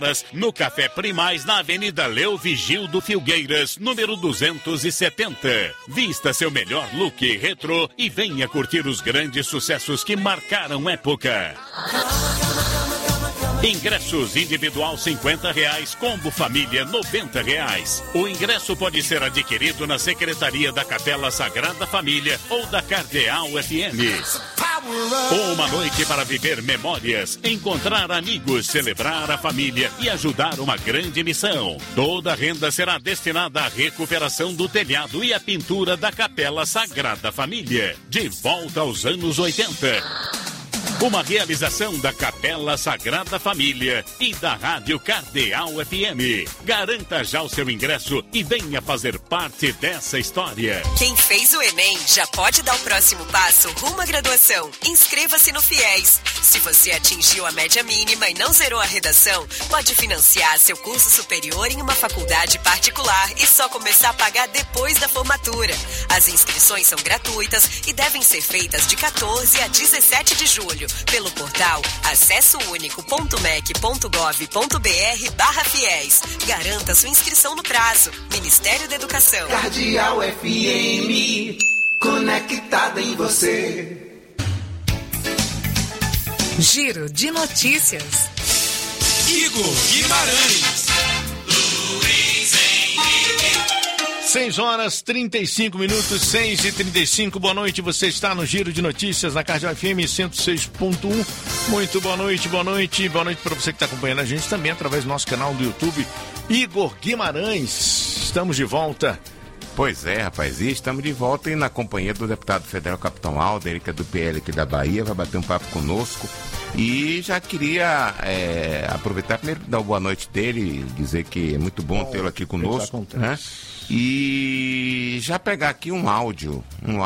no Café Primaz, na Avenida Leo Vigildo Filgueiras, número 270. Vista seu melhor look retrô e venha curtir os grandes sucessos que marcaram época. Ingressos individual R$50, combo família R$90. O ingresso pode ser adquirido na Secretaria da Capela Sagrada Família ou da Cardeal FM. Uma noite para viver memórias, encontrar amigos, celebrar a família e ajudar uma grande missão. Toda a renda será destinada à recuperação do telhado e à pintura da Capela Sagrada Família. De volta aos anos 80. Uma realização da Capela Sagrada Família e da Rádio Cardeal FM. Garanta já o seu ingresso e venha fazer parte dessa história. Quem fez o Enem já pode dar o próximo passo rumo à graduação. Inscreva-se no FIES. Se você atingiu a média mínima e não zerou a redação, pode financiar seu curso superior em uma faculdade particular e só começar a pagar depois da formatura. As inscrições são gratuitas e devem ser feitas de 14 a 17 de julho. Pelo portal acessounico.mec.gov.br/fiéis. Garanta sua inscrição no prazo. Ministério da Educação. Cardeal FM, conectada em você. Giro de notícias. Igor Guimarães. 6h35, 6h35. Boa noite, você está no Giro de Notícias na Cardeal FM 106.1. Muito boa noite, boa noite. Boa noite para você que está acompanhando a gente também através do nosso canal do YouTube. Igor Guimarães, estamos de volta. Pois é, rapaz, e estamos de volta e na companhia do deputado federal Capitão Alder, que é do PL aqui da Bahia, vai bater um papo conosco. E já queria aproveitar primeiro dar uma boa noite dele, dizer que é muito bom tê-lo aqui conosco, né? E já pegar aqui um áudio,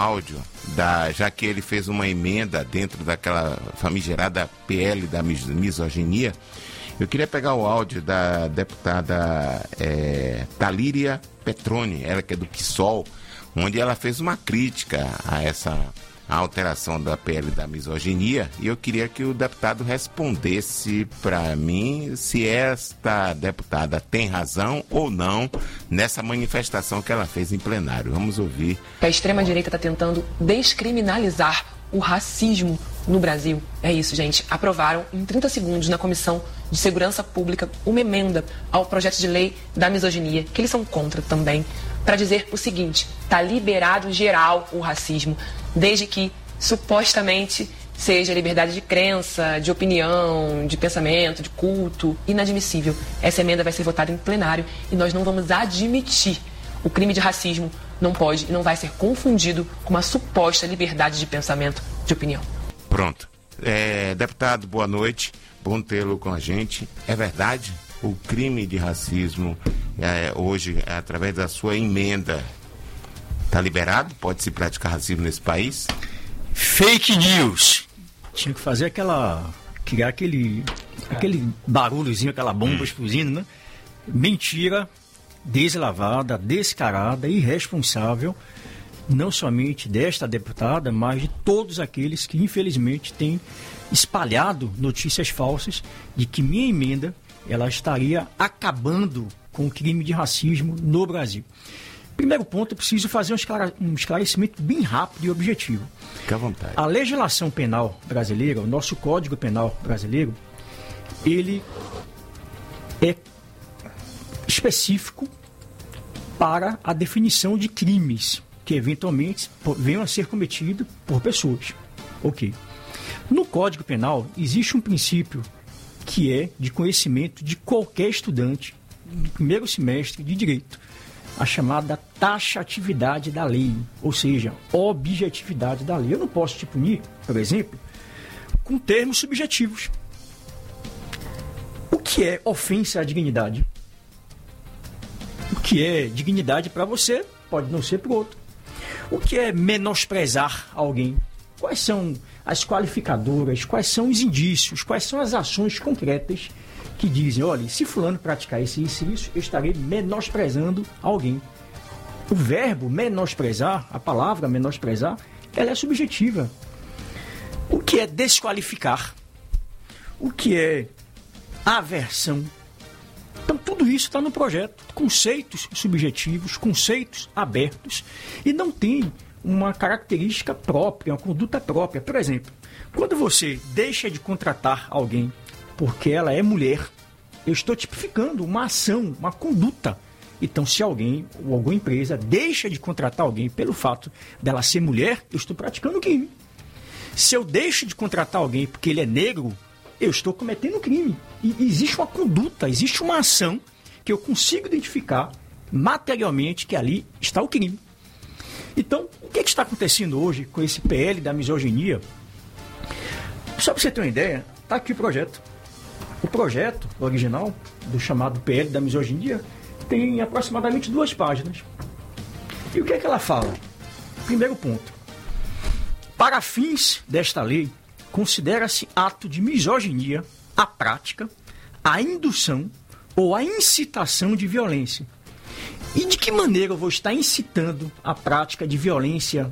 já que ele fez uma emenda dentro daquela famigerada PL da misoginia, eu queria pegar o áudio da deputada Talíria Petroni, ela que é do PSOL, onde ela fez uma crítica a essa alteração da PL da misoginia, e eu queria que o deputado respondesse para mim se esta deputada tem razão ou não nessa manifestação que ela fez em plenário. Vamos ouvir. A extrema-direita está tentando descriminalizar o racismo no Brasil. É isso, gente. Aprovaram em 30 segundos na Comissão de Segurança Pública uma emenda ao projeto de lei da misoginia, que eles são contra também, para dizer o seguinte: está liberado geral o racismo, desde que supostamente seja liberdade de crença, de opinião, de pensamento, de culto. Inadmissível. Essa emenda vai ser votada em plenário e nós não vamos admitir. O crime de racismo não pode e não vai ser confundido com uma suposta liberdade de pensamento, de opinião. Pronto. Deputado, boa noite. Bom tê-lo com a gente. É verdade? O crime de racismo, hoje, através da sua emenda, está liberado? Pode-se praticar racismo nesse país? Fake news. Tinha que fazer criar aquele barulhozinho, aquela bomba explodindo, né? Mentira, deslavada, descarada, irresponsável, não somente desta deputada, mas de todos aqueles que, infelizmente, têm espalhado notícias falsas de que minha emenda ela estaria acabando com o crime de racismo no Brasil. Primeiro ponto, eu preciso fazer um esclarecimento bem rápido e objetivo. Fique à vontade. A legislação penal brasileira, o nosso Código Penal brasileiro, ele é específico para a definição de crimes que eventualmente venham a ser cometidos por pessoas. Ok. No Código Penal existe um princípio que é de conhecimento de qualquer estudante do primeiro semestre de direito, a chamada taxatividade da lei, ou seja, objetividade da lei. Eu não posso te punir, por exemplo, com termos subjetivos. O que é ofensa à dignidade? O que é dignidade para você pode não ser para o outro. O que é menosprezar alguém? Quais são as qualificadoras? Quais são os indícios? Quais são as ações concretas que dizem, olha, se fulano praticar isso, eu estarei menosprezando alguém? O verbo menosprezar, a palavra menosprezar, ela é subjetiva. O que é desqualificar? O que é aversão? isso está no projeto. Conceitos subjetivos, conceitos abertos, e não tem uma característica própria, uma conduta própria. Por exemplo, quando você deixa de contratar alguém porque ela é mulher, eu estou tipificando uma ação, uma conduta. Então, se alguém ou alguma empresa deixa de contratar alguém pelo fato dela ser mulher, eu estou praticando crime. Se eu deixo de contratar alguém porque ele é negro, eu estou cometendo crime. E existe uma conduta, existe uma ação que eu consigo identificar materialmente que ali está o crime. Então, o que está acontecendo hoje com esse PL da misoginia? Só para você ter uma ideia, está aqui o projeto. O projeto original do chamado PL da misoginia tem aproximadamente 2 páginas. E o que é que ela fala? Primeiro ponto. Para fins desta lei, considera-se ato de misoginia a prática, a indução ou a incitação de violência. E de que maneira eu vou estar incitando a prática de violência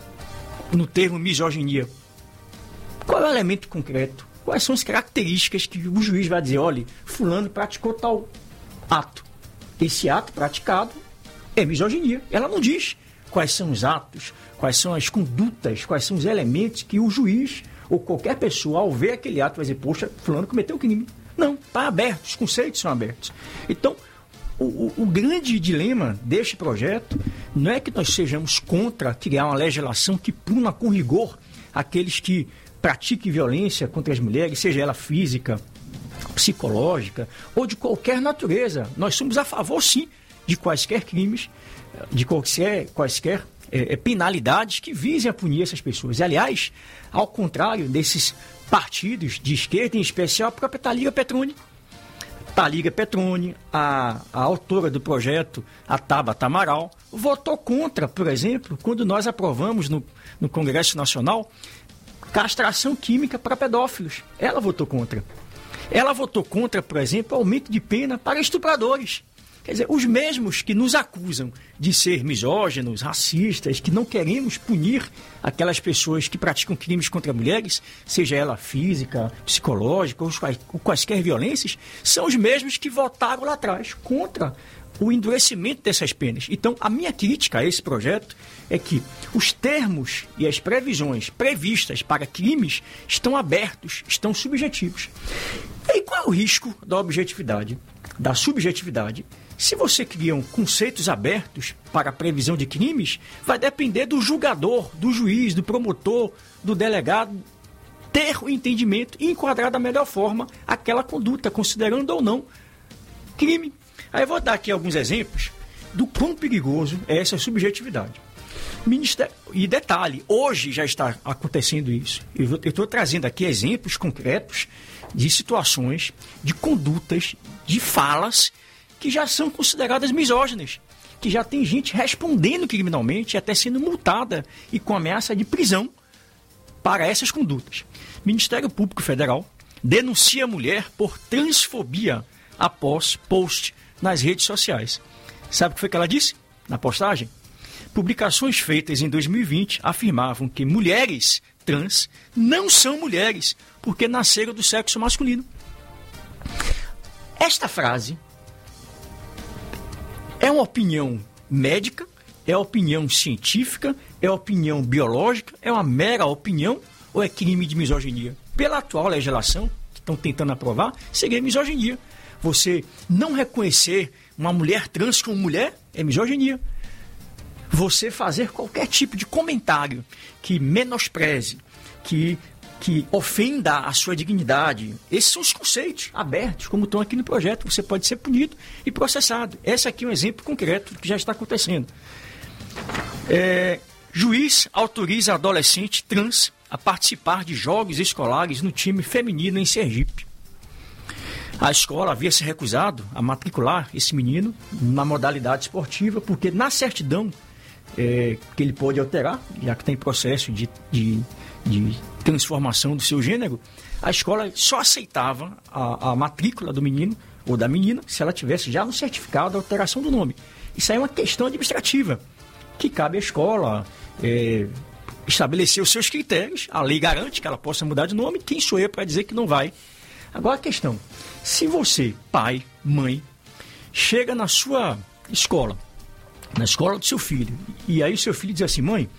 no termo misoginia? Qual é o elemento concreto? Quais são as características que o juiz vai dizer, olha, fulano praticou tal ato. Esse ato praticado é misoginia. Ela não diz quais são os atos, quais são as condutas, quais são os elementos que o juiz ou qualquer pessoa, ao ver aquele ato, vai dizer, poxa, fulano cometeu crime. Não, está aberto, os conceitos são abertos. Então, o grande dilema deste projeto não é que nós sejamos contra criar uma legislação que puna com rigor aqueles que pratiquem violência contra as mulheres, seja ela física, psicológica ou de qualquer natureza. Nós somos a favor, sim, de quaisquer crimes, de quaisquer penalidades que visem a punir essas pessoas. E, aliás, ao contrário desses partidos de esquerda, em especial a própria Thalíria Petroni. Thalíria Petroni, a autora do projeto, a Tabata Amaral, votou contra, por exemplo, quando nós aprovamos no Congresso Nacional castração química para pedófilos. Ela votou contra. Ela votou contra, por exemplo, o aumento de pena para estupradores. Quer dizer, os mesmos que nos acusam de ser misóginos, racistas, que não queremos punir aquelas pessoas que praticam crimes contra mulheres, seja ela física, psicológica ou quaisquer violências, são os mesmos que votaram lá atrás contra o endurecimento dessas penas. Então, a minha crítica a esse projeto é que os termos e as previsões previstas para crimes estão abertos, estão subjetivos. E qual é o risco da objetividade, da subjetividade? Se você cria conceitos abertos para a previsão de crimes, vai depender do julgador, do juiz, do promotor, do delegado, ter o entendimento e enquadrar da melhor forma aquela conduta, considerando ou não crime. Aí eu vou dar aqui alguns exemplos do quão perigoso é essa subjetividade. E detalhe, hoje já está acontecendo isso. Eu estou trazendo aqui exemplos concretos de situações, de condutas, de falas que já são consideradas misóginas, que já tem gente respondendo criminalmente, até sendo multada e com ameaça de prisão para essas condutas. Ministério Público Federal denuncia a mulher por transfobia após post nas redes sociais. Sabe o que foi que ela disse na postagem? Publicações feitas em 2020 afirmavam que mulheres trans não são mulheres porque nasceram do sexo masculino. Esta frase é uma opinião médica, é opinião científica, é opinião biológica, é uma mera opinião ou é crime de misoginia? Pela atual legislação, que estão tentando aprovar, seria misoginia. Você não reconhecer uma mulher trans como mulher é misoginia. Você fazer qualquer tipo de comentário que menospreze, que ofenda a sua dignidade, esses são os conceitos abertos, como estão aqui no projeto. Você pode ser punido e processado. Esse aqui é um exemplo concreto do que já está acontecendo. Juiz autoriza adolescente trans a participar de jogos escolares no time feminino em Sergipe. A escola havia se recusado a matricular esse menino na modalidade esportiva, porque na certidão que ele pôde alterar, já que tem processo de transformação do seu gênero, a escola só aceitava a matrícula do menino ou da menina se ela tivesse já no certificado a alteração do nome. Isso aí é uma questão administrativa, que cabe à escola estabelecer os seus critérios. A lei garante que ela possa mudar de nome. Quem sou eu para dizer que não vai? Agora a questão, se você, pai, mãe, chega na sua escola, na escola do seu filho, e aí o seu filho diz assim: mãe,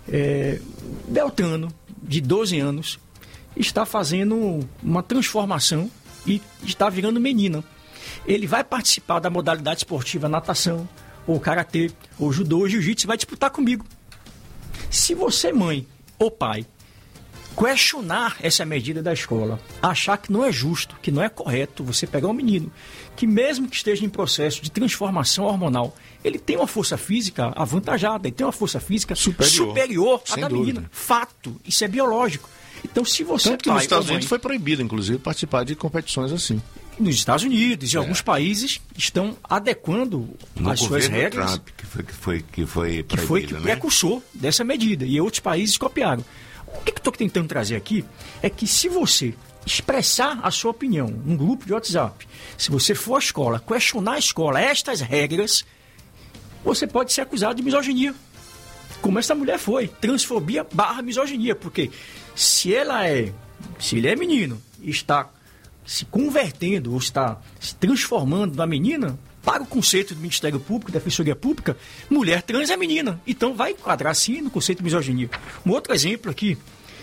Beltrano, de 12 anos, está fazendo uma transformação e está virando menina. Ele vai participar da modalidade esportiva natação, ou karatê, ou judô, ou jiu-jitsu, vai disputar comigo. Se você, mãe ou pai, questionar essa medida da escola, achar que não é justo, que não é correto você pegar um menino que, mesmo que esteja em processo de transformação hormonal, ele tem uma força física avantajada, ele tem uma força física superior à da menina. Fato, isso é biológico. Então, se você... Tanto que nos Estados Unidos foi proibido, inclusive, participar de competições assim. Nos Estados Unidos e alguns países estão adequando as suas regras. Trump, que foi precursor dessa medida, e outros países copiaram. O que eu estou tentando trazer aqui é que, se você expressar a sua opinião num grupo de WhatsApp, se você for à escola, questionar a escola, estas regras, você pode ser acusado de misoginia. Como essa mulher foi, transfobia / misoginia, porque se ele é menino e está se convertendo ou está se transformando na menina, para o conceito do Ministério Público, da Defensoria Pública, mulher trans é menina. Então vai enquadrar sim no conceito de misoginia. Um outro exemplo aqui,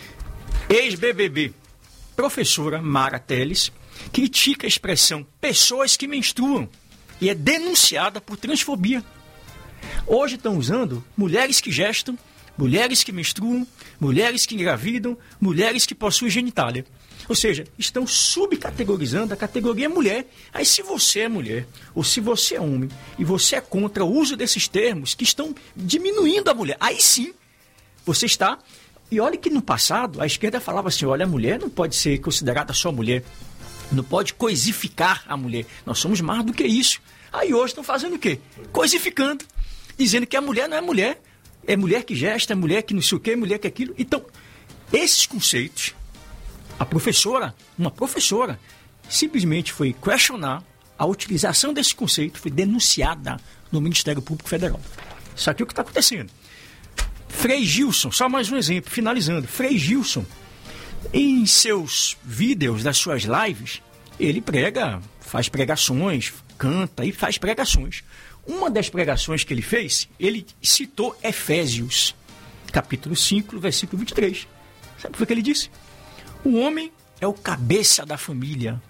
ex-BBB, professora Mara Teles, critica a expressão pessoas que menstruam e é denunciada por transfobia. Hoje estão usando mulheres que gestam, mulheres que menstruam, mulheres que engravidam, mulheres que possuem genitália. Ou seja, estão subcategorizando a categoria mulher. Aí, se você é mulher, ou se você é homem, e você é contra o uso desses termos que estão diminuindo a mulher, aí sim, você está... E olha que no passado, a esquerda falava assim, olha, a mulher não pode ser considerada só mulher, não pode coisificar a mulher. Nós somos mais do que isso. Aí hoje estão fazendo o quê? Coisificando, dizendo que a mulher não é mulher, é mulher que gesta, é mulher que não sei o quê, é mulher que aquilo. Então, esses conceitos... Uma professora, simplesmente foi questionar a utilização desse conceito, foi denunciada no Ministério Público Federal. Isso aqui é o que está acontecendo. Frei Gilson, só mais um exemplo, finalizando. Frei Gilson, em seus vídeos, das suas lives, ele prega, faz pregações, canta e faz pregações. Uma das pregações que ele fez, ele citou Efésios, capítulo 5, versículo 23. Sabe o que ele disse? O homem é o cabeça da família.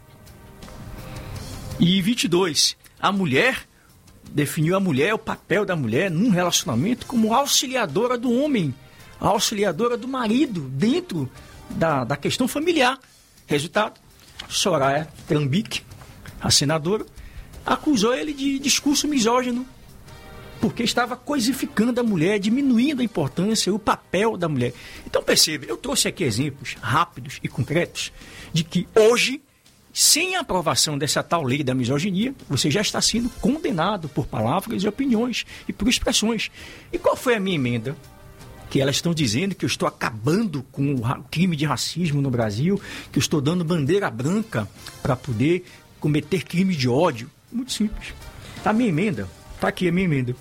E 22, a mulher, definiu a mulher, o papel da mulher num relacionamento como auxiliadora do homem, auxiliadora do marido dentro da questão familiar. Resultado, Soraya Trumbic, a senadora, acusou ele de discurso misógino, porque estava coisificando a mulher, diminuindo a importância e o papel da mulher. Então perceba, eu trouxe aqui exemplos rápidos e concretos de que hoje, sem a aprovação dessa tal lei da misoginia, você já está sendo condenado por palavras e opiniões e por expressões. E qual foi a minha emenda? Que elas estão dizendo que eu estou acabando com o crime de racismo no Brasil, que eu estou dando bandeira branca para poder cometer crime de ódio. Muito simples. A minha emenda, está aqui a minha emenda.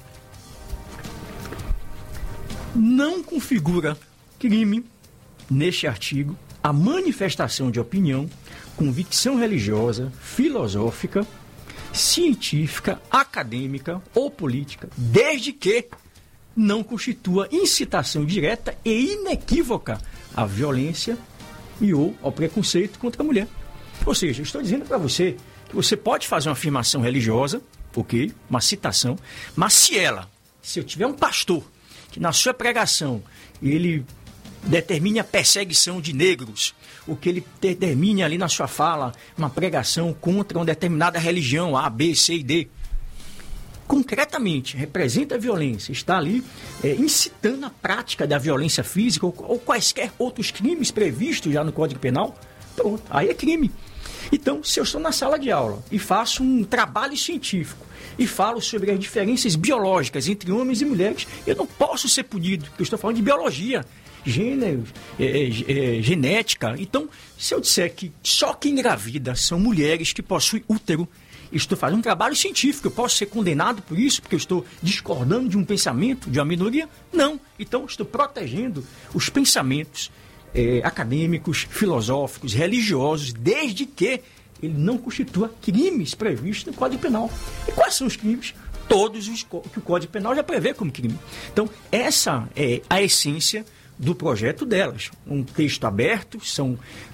Não configura crime, neste artigo, a manifestação de opinião, convicção religiosa, filosófica, científica, acadêmica ou política, desde que não constitua incitação direta e inequívoca à violência e ou ao preconceito contra a mulher. Ou seja, eu estou dizendo para você que você pode fazer uma afirmação religiosa, ok, uma citação, mas se eu tiver um pastor que na sua pregação ele determine a perseguição de negros, ou que ele determine ali na sua fala uma pregação contra uma determinada religião, A, B, C e D, concretamente representa a violência, está ali incitando a prática da violência física ou quaisquer outros crimes previstos já no Código Penal, pronto, aí é crime. Então, se eu estou na sala de aula e faço um trabalho científico e falo sobre as diferenças biológicas entre homens e mulheres, eu não posso ser punido, porque eu estou falando de biologia, gênero, genética. Então, se eu disser que só quem engravida são mulheres que possuem útero, eu estou fazendo um trabalho científico, eu posso ser condenado por isso, porque eu estou discordando de um pensamento de uma minoria? Não. Então, estou protegendo os pensamentos acadêmicos, filosóficos, religiosos, desde que ele não constitua crimes previstos no Código Penal. E quais são os crimes? Todos os que o Código Penal já prevê como crime. Então, essa é a essência do projeto delas. Um texto aberto, são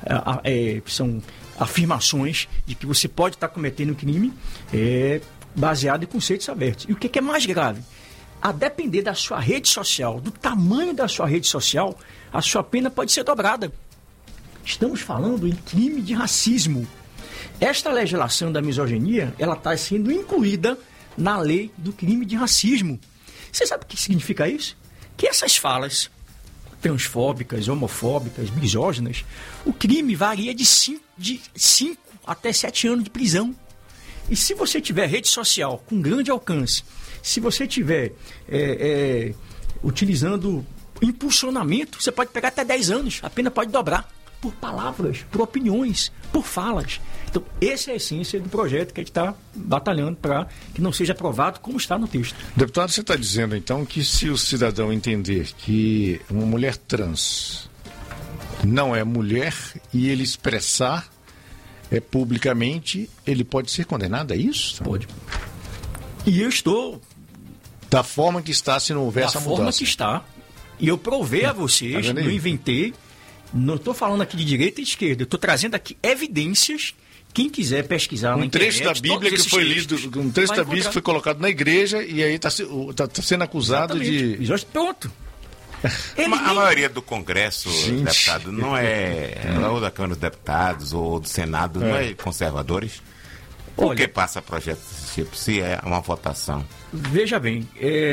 afirmações de que você pode estar cometendo um crime baseado em conceitos abertos. E o que é mais grave? A depender da sua rede social, do tamanho da sua rede social, a sua pena pode ser dobrada. Estamos falando em crime de racismo. Esta legislação da misoginia, ela está sendo incluída na lei do crime de racismo. Você sabe o que significa isso? Que essas falas transfóbicas, homofóbicas, misóginas, o crime varia de 5 até 7 anos de prisão. E se você tiver rede social com grande alcance, se você tiver utilizando impulsionamento, você pode pegar até 10 anos, a pena pode dobrar por palavras, por opiniões, por falas. Então, essa é a essência do projeto que a gente está batalhando para que não seja aprovado como está no texto. Deputado, você está dizendo, então, que se o cidadão entender que uma mulher trans não é mulher e ele expressar publicamente, ele pode ser condenado, é isso? Pode. E eu estou... Da forma que está, se não houver essa mudança. Da forma que está. E eu provei a vocês, não inventei. Não estou falando aqui de direita e de esquerda. Eu estou trazendo aqui evidências. Quem quiser pesquisar na internet... Um trecho da Bíblia que foi lido, um trecho da Bíblia que foi colocado na igreja e aí está sendo acusado de... Pronto. A maioria do Congresso, deputado, não é... ou da Câmara dos Deputados ou do Senado, não é conservadores? Por que passa projetos desse tipo, se é uma votação? Veja bem,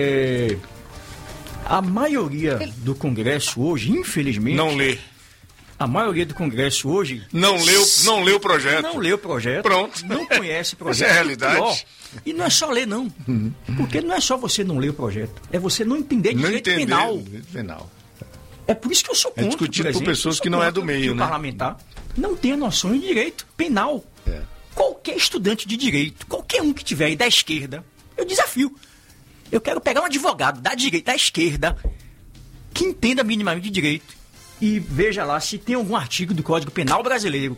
a maioria do Congresso hoje, infelizmente... Não lê. A maioria do Congresso hoje... Não leu o projeto. Não leu o projeto. Pronto. Não conhece o projeto. Essa é a realidade. E não é só ler, não. Porque não é só você não ler o projeto. É você não entender direito penal. É por isso que eu sou contra. É discutido por pessoas que não é do meio, né? O parlamentar não tem a noção de direito penal. Qualquer estudante de direito, qualquer um que tiver aí da esquerda, eu desafio. Eu quero pegar um advogado da direita, da esquerda, que entenda minimamente de direito e veja lá se tem algum artigo do Código Penal Brasileiro,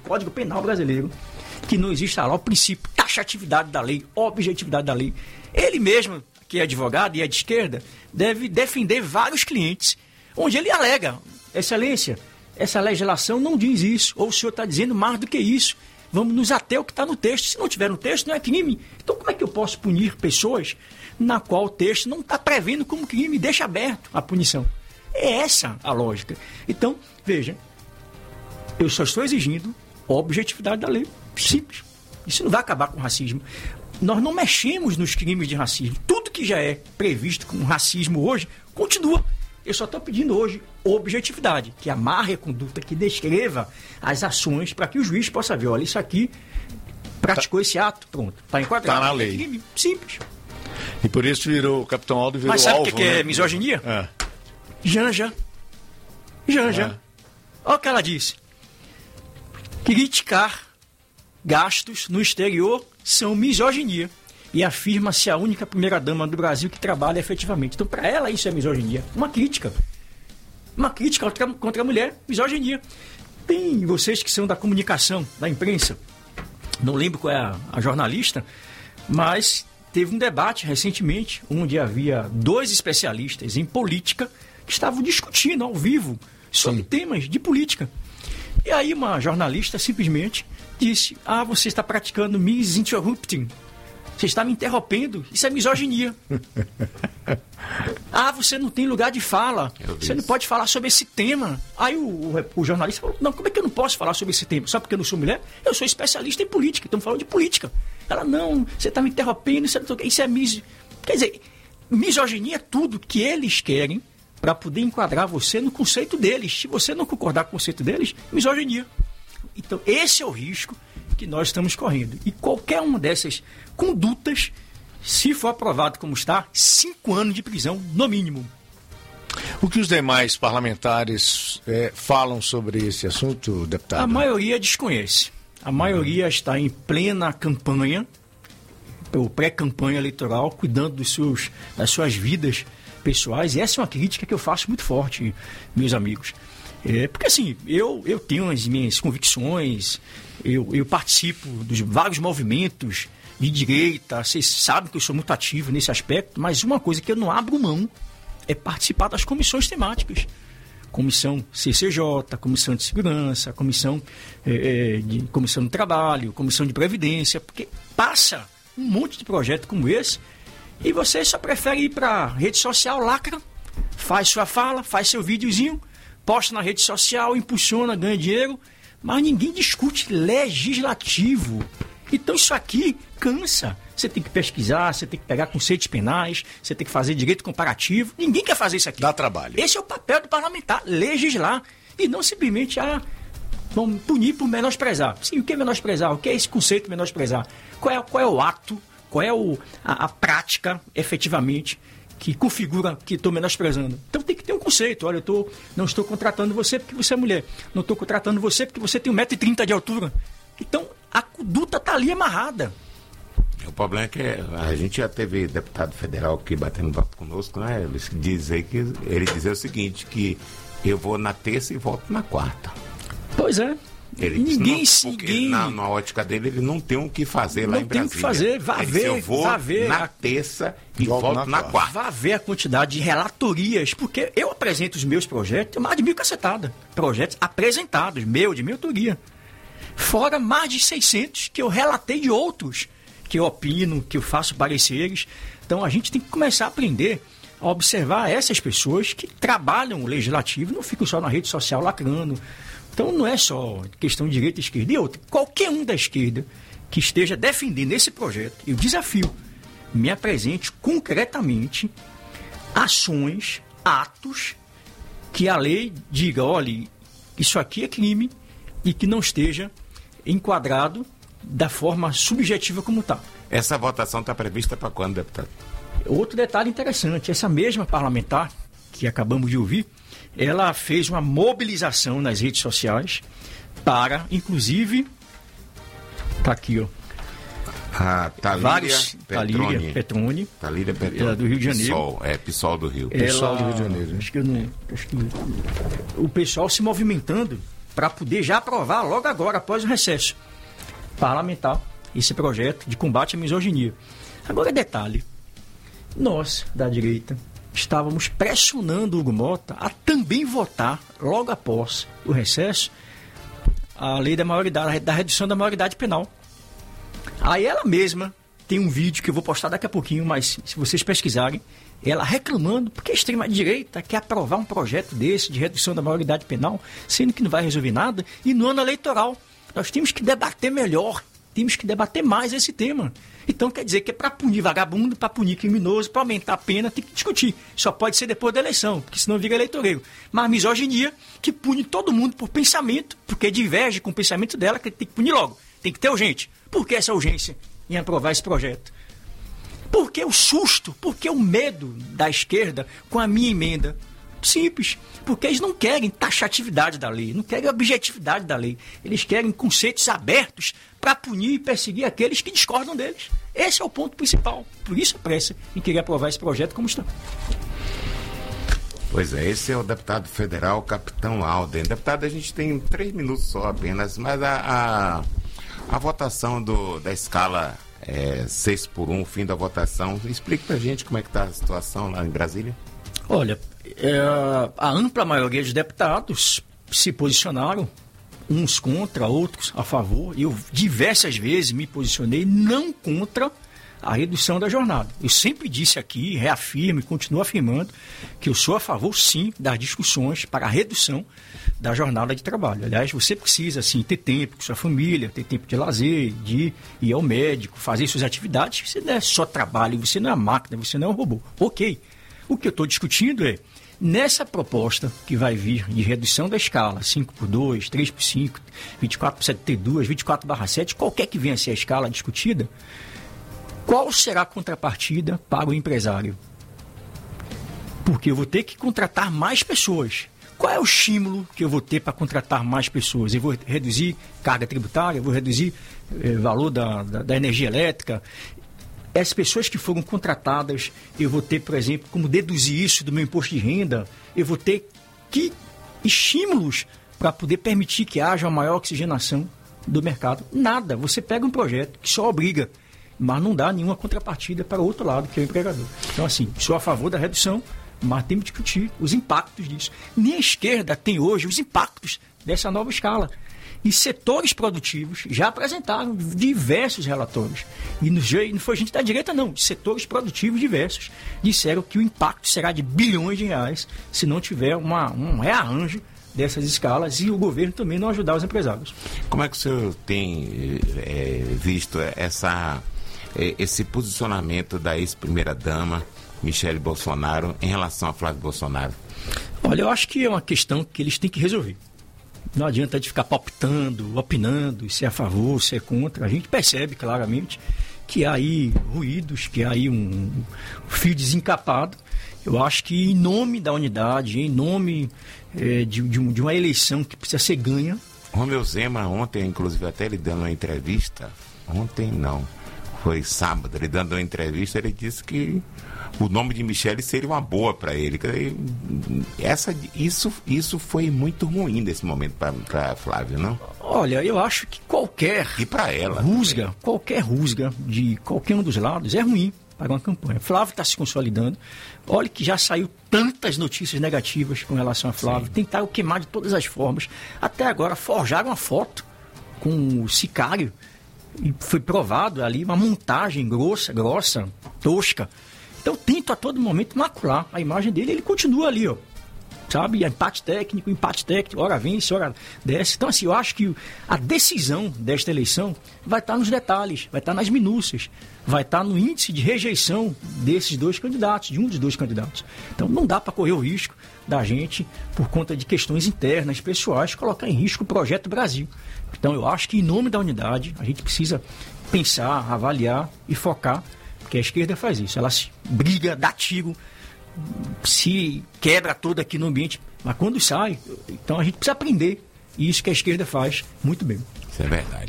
que não exista lá o princípio, taxatividade da lei, objetividade da lei. Ele mesmo, que é advogado e é de esquerda, deve defender vários clientes, onde ele alega, excelência, essa legislação não diz isso, ou o senhor está dizendo mais do que isso. Vamos nos ater ao que está no texto. Se não tiver no texto, não é crime. Então, como é que eu posso punir pessoas na qual o texto não está prevendo como crime? Deixa aberto a punição. É essa a lógica. Então, veja, eu só estou exigindo a objetividade da lei. Simples. Isso não vai acabar com o racismo. Nós não mexemos nos crimes de racismo. Tudo que já é previsto como racismo hoje, continua. Eu só estou pedindo hoje objetividade, que amarre a conduta, que descreva as ações para que o juiz possa ver, olha, isso aqui praticou esse ato, pronto, está enquadrado. Está na lei. Crime simples. E por isso virou, o Capitão Aldo virou alvo. Mas sabe o que é misoginia? Janja. Olha o que ela disse. Criticar gastos no exterior são misoginia. E afirma ser a única primeira-dama do Brasil que trabalha efetivamente. Então, para ela, isso é misoginia. Uma crítica. Uma crítica contra a mulher, misoginia. Tem vocês que são da comunicação, da imprensa. Não lembro qual é a jornalista, mas teve um debate recentemente, onde havia 2 especialistas em política que estavam discutindo ao vivo sobre temas de política. E aí uma jornalista simplesmente disse, você está praticando misinterrupting. Você está me interrompendo, isso é misoginia. Você não tem lugar de fala, você não pode falar sobre esse tema. Aí o jornalista falou, não, como é que eu não posso falar sobre esse tema? Só porque eu não sou mulher? Eu sou especialista em política, estamos falando de política. Ela, não, você está me interrompendo, isso é Quer dizer, misoginia é tudo que eles querem para poder enquadrar você no conceito deles. Se você não concordar com o conceito deles, misoginia. Então, esse é o risco que nós estamos correndo. E qualquer uma dessas condutas, se for aprovado como está, 5 anos de prisão, no mínimo. O que os demais parlamentares falam sobre esse assunto, deputado? A maioria desconhece. A maioria está em plena campanha, ou pré-campanha eleitoral, cuidando das suas vidas pessoais. E essa é uma crítica que eu faço muito forte, meus amigos. Porque assim, eu tenho as minhas convicções, eu participo dos vários movimentos de direita, vocês sabem que eu sou muito ativo nesse aspecto, mas uma coisa que eu não abro mão é participar das comissões temáticas. Comissão CCJ, Comissão de Segurança, Comissão do Trabalho, Comissão de Previdência, porque passa um monte de projeto como esse e você só prefere ir para a rede social, lacra, faz sua fala, faz seu videozinho, posta na rede social, impulsiona, ganha dinheiro, mas ninguém discute legislativo. Então isso aqui cansa. Você tem que pesquisar, você tem que pegar conceitos penais, você tem que fazer direito comparativo. Ninguém quer fazer isso aqui. Dá trabalho. Esse é o papel do parlamentar, legislar. E não simplesmente vamos punir por menosprezar. Sim, o que é menosprezar? O que é esse conceito menosprezar? Qual é o ato, qual é a prática, efetivamente, que configura que estou menosprezando? Então tem que ter um conceito. Olha, não estou contratando você porque você é mulher. Não estou contratando você porque você tem 1,30 m de altura. Então, a conduta está ali amarrada. O problema é que a gente já teve deputado federal que batendo papo conosco, né? Ele dizia o seguinte, que eu vou na terça e volto na quarta. Pois é. Ninguém na ótica dele, ele não tem o que fazer lá em Brasília. Não tem o que fazer. Eu vou na terça e volto na quarta. Vá ver a quantidade de relatorias, porque eu apresento os meus projetos, tem mais de 1.000 cacetadas. Projetos apresentados, de minha autoria. Fora mais de 600 que eu relatei de outros, que eu opino, que eu faço pareceres. Então a gente tem que começar a aprender a observar essas pessoas que trabalham o legislativo, não ficam só na rede social lacrando. Então não é só questão de direita, esquerda e outra. Qualquer um da esquerda que esteja defendendo esse projeto, eu desafio, me apresente concretamente ações, atos que a lei diga, olha, isso aqui é crime e que não esteja enquadrado da forma subjetiva como está. Essa votação está prevista para quando, deputado? Outro detalhe interessante, essa mesma parlamentar que acabamos de ouvir, ela fez uma mobilização nas redes sociais para, inclusive, está aqui, ó. Talíria Petroni, do Rio de Janeiro. PSOL do Rio. PSOL do Rio de Janeiro. Acho que o pessoal se movimentando para poder já aprovar logo agora, após o recesso parlamentar, esse projeto de combate à misoginia. Agora, detalhe, nós, da direita, estávamos pressionando o Hugo Mota a também votar, logo após o recesso, a lei da maioridade, da redução da maioridade penal. Aí ela mesma tem um vídeo que eu vou postar daqui a pouquinho, mas se vocês pesquisarem, ela reclamando porque a extrema-direita quer aprovar um projeto desse de redução da maioridade penal, sendo que não vai resolver nada, e no ano eleitoral nós temos que debater melhor, temos que debater mais esse tema. Então quer dizer que é para punir vagabundo, para punir criminoso, para aumentar a pena, tem que discutir. Só pode ser depois da eleição, porque senão vira eleitoreiro. Mas a misoginia, que pune todo mundo por pensamento, porque diverge com o pensamento dela, que tem que punir logo, tem que ter urgente. Por que essa urgência em aprovar esse projeto? Por que o susto? Por que o medo da esquerda com a minha emenda? Simples. Porque eles não querem taxatividade da lei, não querem objetividade da lei. Eles querem conceitos abertos para punir e perseguir aqueles que discordam deles. Esse é o ponto principal. Por isso a pressa em querer aprovar esse projeto como está. Pois é, esse é o deputado federal, Capitão Alden. Deputado, a gente tem 3 minutos só apenas, mas a votação da escala 6-1, fim da votação, explique pra gente como é que está a situação lá em Brasília. Olha, a ampla maioria dos deputados se posicionaram, uns contra, outros a favor. Eu diversas vezes me posicionei não contra a redução da jornada. Eu sempre disse aqui, reafirmo e continuo afirmando que eu sou a favor, sim, das discussões para a redução da jornada de trabalho. Aliás, você precisa, sim, ter tempo com sua família, ter tempo de lazer, de ir ao médico, fazer suas atividades. Você não é só trabalho, você não é máquina, você não é um robô. Ok. O que eu estou discutindo é, nessa proposta que vai vir de redução da escala, 5x2, 3x5, 24/72, 24/7, qualquer que venha a ser a escala discutida, qual será a contrapartida para o empresário? Porque eu vou ter que contratar mais pessoas. Qual é o estímulo que eu vou ter para contratar mais pessoas? Eu vou reduzir carga tributária, eu vou reduzir valor da energia elétrica. As pessoas que foram contratadas, eu vou ter, por exemplo, como deduzir isso do meu imposto de renda, eu vou ter que estímulos para poder permitir que haja uma maior oxigenação do mercado. Nada. Você pega um projeto que só obriga, mas não dá nenhuma contrapartida para o outro lado, que é o empregador. Então, assim, sou a favor da redução, mas temos que discutir os impactos disso. Nem a esquerda tem hoje os impactos dessa nova escala. E setores produtivos já apresentaram diversos relatórios. E não foi gente da direita, não. De setores produtivos diversos disseram que o impacto será de bilhões de reais se não tiver um rearranjo dessas escalas e o governo também não ajudar os empresários. Como é que o senhor tem visto esse posicionamento da ex-primeira-dama, Michele Bolsonaro, em relação a Flávio Bolsonaro? Olha, eu acho que é uma questão que eles têm que resolver. Não adianta de ficar palpitando, opinando, se é a favor, se é contra. A gente percebe claramente que há aí ruídos, que há aí um fio desencapado. Eu acho que em nome da unidade, em nome de uma eleição que precisa ser ganha. Romeu Zema ontem, inclusive até ele dando uma entrevista, ontem não, foi sábado, ele dando uma entrevista, ele disse que o nome de Michele seria uma boa para ele. Isso foi muito ruim nesse momento para Flávio, não? Olha, eu acho que qualquer rusga de qualquer um dos lados é ruim para uma campanha. Flávio está se consolidando. Olha que já saiu tantas notícias negativas com relação a Flávio. Sim. Tentaram queimar de todas as formas. Até agora forjaram uma foto com o sicário e foi provado ali uma montagem grossa, tosca. Então tento a todo momento macular a imagem dele. Ele continua ali, ó. Sabe? Empate técnico, hora vence, hora desce. Então, assim, eu acho que a decisão desta eleição vai estar nos detalhes, vai estar nas minúcias, vai estar no índice de rejeição desses dois candidatos, de um dos dois candidatos. Então, não dá para correr o risco da gente, por conta de questões internas, pessoais, colocar em risco o Projeto Brasil. Então, eu acho que, em nome da unidade, a gente precisa pensar, avaliar e focar, porque a esquerda faz isso. Ela se briga, dá tiro, se quebra todo aqui no ambiente, mas quando sai, então a gente precisa aprender, e isso que a esquerda faz muito bem. Isso é verdade.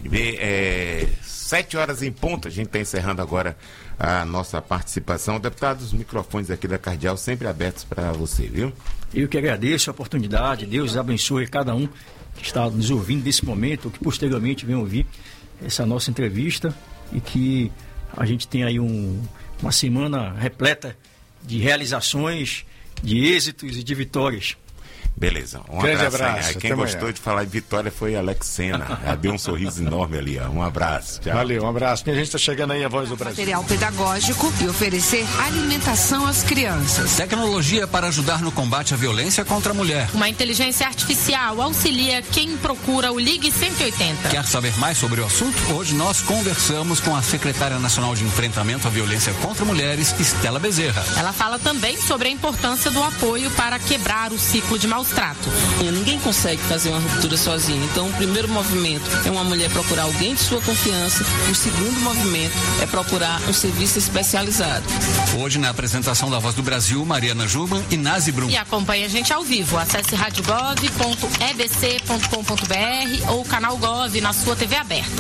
7 horas em ponto, a gente está encerrando agora a nossa participação. Deputado, os microfones aqui da Cardeal sempre abertos para você, viu? Eu que agradeço a oportunidade, Deus abençoe cada um que está nos ouvindo nesse momento, ou que posteriormente vem ouvir essa nossa entrevista, e que a gente tenha aí uma semana repleta de realizações, de êxitos e de vitórias. Beleza, um abraço. Quem gostou de falar de vitória foi Alex Sena. Ela deu um sorriso enorme ali, ó. Um abraço. Tchau. Valeu, um abraço. A gente está chegando aí a Voz do Brasil. Material pedagógico e oferecer alimentação às crianças. Tecnologia para ajudar no combate à violência contra a mulher. Uma inteligência artificial auxilia quem procura o Ligue 180. Quer saber mais sobre o assunto? Hoje nós conversamos com a secretária nacional de enfrentamento à violência contra mulheres, Estela Bezerra. Ela fala também sobre a importância do apoio para quebrar o ciclo de maus tratos. Ninguém consegue fazer uma ruptura sozinho. Então, o primeiro movimento é uma mulher procurar alguém de sua confiança. O segundo movimento é procurar um serviço especializado. Hoje, na apresentação da Voz do Brasil, Mariana Jurban e Nazi Brum. E acompanhe a gente ao vivo. Acesse radiogov.ebc.com.br ou canal Gov na sua TV aberta.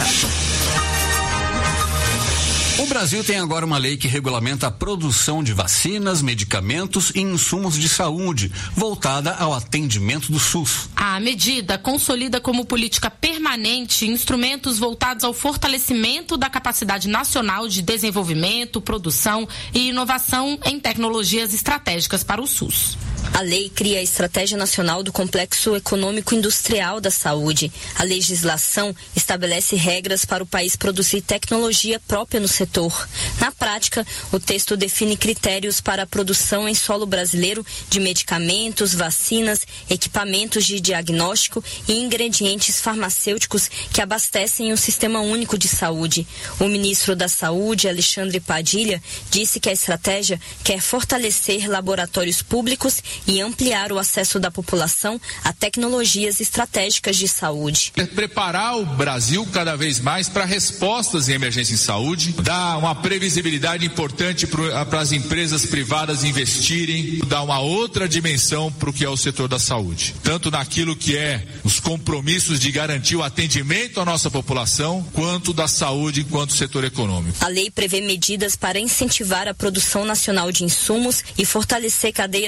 O Brasil tem agora uma lei que regulamenta a produção de vacinas, medicamentos e insumos de saúde, voltada ao atendimento do SUS. A medida consolida como política permanente instrumentos voltados ao fortalecimento da capacidade nacional de desenvolvimento, produção e inovação em tecnologias estratégicas para o SUS. A lei cria a Estratégia Nacional do Complexo Econômico Industrial da Saúde. A legislação estabelece regras para o país produzir tecnologia própria no setor. Na prática, o texto define critérios para a produção em solo brasileiro de medicamentos, vacinas, equipamentos de diagnóstico e ingredientes farmacêuticos que abastecem o Sistema Único de Saúde. O ministro da Saúde, Alexandre Padilha, disse que a estratégia quer fortalecer laboratórios públicos e ampliar o acesso da população a tecnologias estratégicas de saúde. Preparar o Brasil cada vez mais para respostas em emergência em saúde, dar uma previsibilidade importante para as empresas privadas investirem, dar uma outra dimensão para o que é o setor da saúde, tanto naquilo que é os compromissos de garantir o atendimento à nossa população, quanto da saúde enquanto setor econômico. A lei prevê medidas para incentivar a produção nacional de insumos e fortalecer cadeias produtivas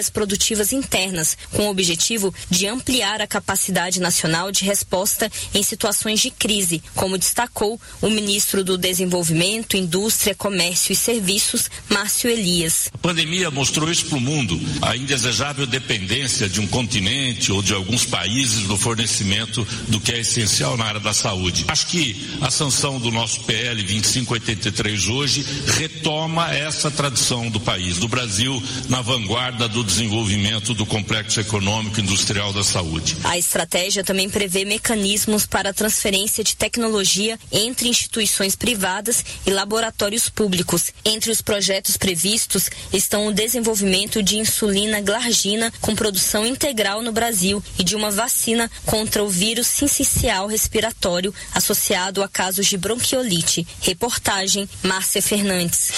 administrativas internas, com o objetivo de ampliar a capacidade nacional de resposta em situações de crise, como destacou o ministro do Desenvolvimento, Indústria, Comércio e Serviços, Márcio Elias. A pandemia mostrou isso para o mundo, a indesejável dependência de um continente ou de alguns países do fornecimento do que é essencial na área da saúde. Acho que a sanção do nosso PL 2583 hoje retoma essa tradição do país, do Brasil, na vanguarda do desenvolvimento do complexo econômico e industrial da saúde. A estratégia também prevê mecanismos para a transferência de tecnologia entre instituições privadas e laboratórios públicos. Entre os projetos previstos estão o desenvolvimento de insulina glargina com produção integral no Brasil e de uma vacina contra o vírus sincicial respiratório associado a casos de bronquiolite. Reportagem Márcia Fernandes.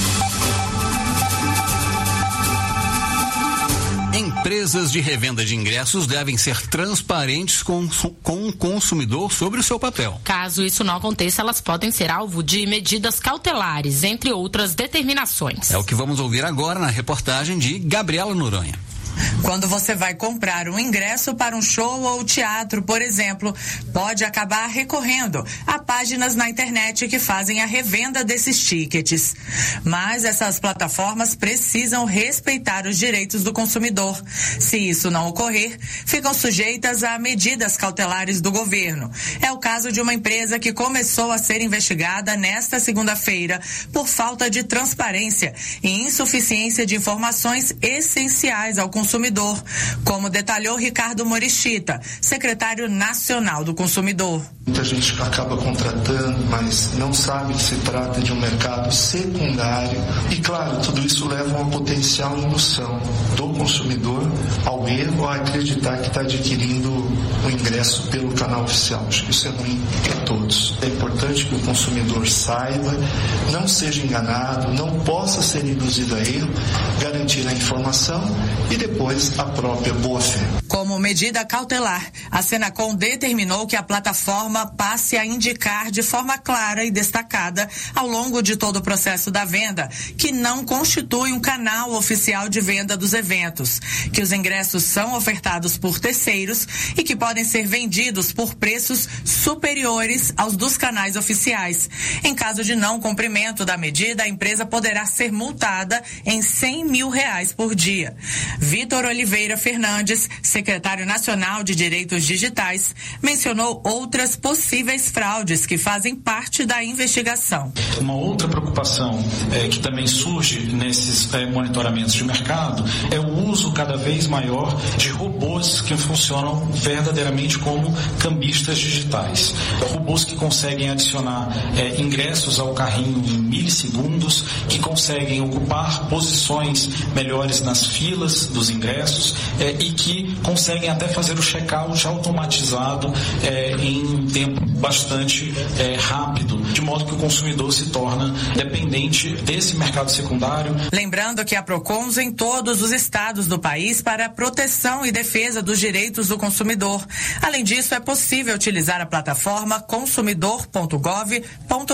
Empresas de revenda de ingressos devem ser transparentes com o consumidor sobre o seu papel. Caso isso não aconteça, elas podem ser alvo de medidas cautelares, entre outras determinações. É o que vamos ouvir agora na reportagem de Gabriela Noronha. Quando você vai comprar um ingresso para um show ou teatro, por exemplo, pode acabar recorrendo a páginas na internet que fazem a revenda desses tickets. Mas essas plataformas precisam respeitar os direitos do consumidor. Se isso não ocorrer, ficam sujeitas a medidas cautelares do governo. É o caso de uma empresa que começou a ser investigada nesta segunda-feira por falta de transparência e insuficiência de informações essenciais ao consumidor, como detalhou Ricardo Morichita, secretário nacional do consumidor. Muita gente acaba contratando, mas não sabe que se trata de um mercado secundário e, claro, tudo isso leva a uma potencial indução do consumidor ao erro, a acreditar que está adquirindo o ingresso pelo canal oficial. Acho que isso é ruim para todos. É importante que o consumidor saiba, não seja enganado, não possa ser induzido a erro, garantir a informação e depois a própria boa-fé. Como medida cautelar, a Senacom determinou que a plataforma passe a indicar de forma clara e destacada ao longo de todo o processo da venda que não constitui um canal oficial de venda dos eventos, que os ingressos são ofertados por terceiros e que podem ser vendidos por preços superiores aos dos canais oficiais. Em caso de não cumprimento da medida, a empresa poderá ser multada em R$100 mil por dia. Vitor Oliveira Fernandes, secretário nacional de Direitos Digitais, mencionou outras possíveis fraudes que fazem parte da investigação. Uma outra preocupação que também surge nesses monitoramentos de mercado é o uso cada vez maior de robôs que funcionam verdadeiramente como cambistas digitais. Robôs que conseguem adicionar ingressos ao carrinho em milissegundos, que conseguem ocupar posições melhores nas filas dos ingressos e que conseguem até fazer o check-out automatizado em um tempo bastante rápido, de modo que o consumidor se torna dependente desse mercado secundário. Lembrando que há PROCONs em todos os estados do país para a proteção e defesa dos direitos do consumidor. Além disso, é possível utilizar a plataforma consumidor.gov.br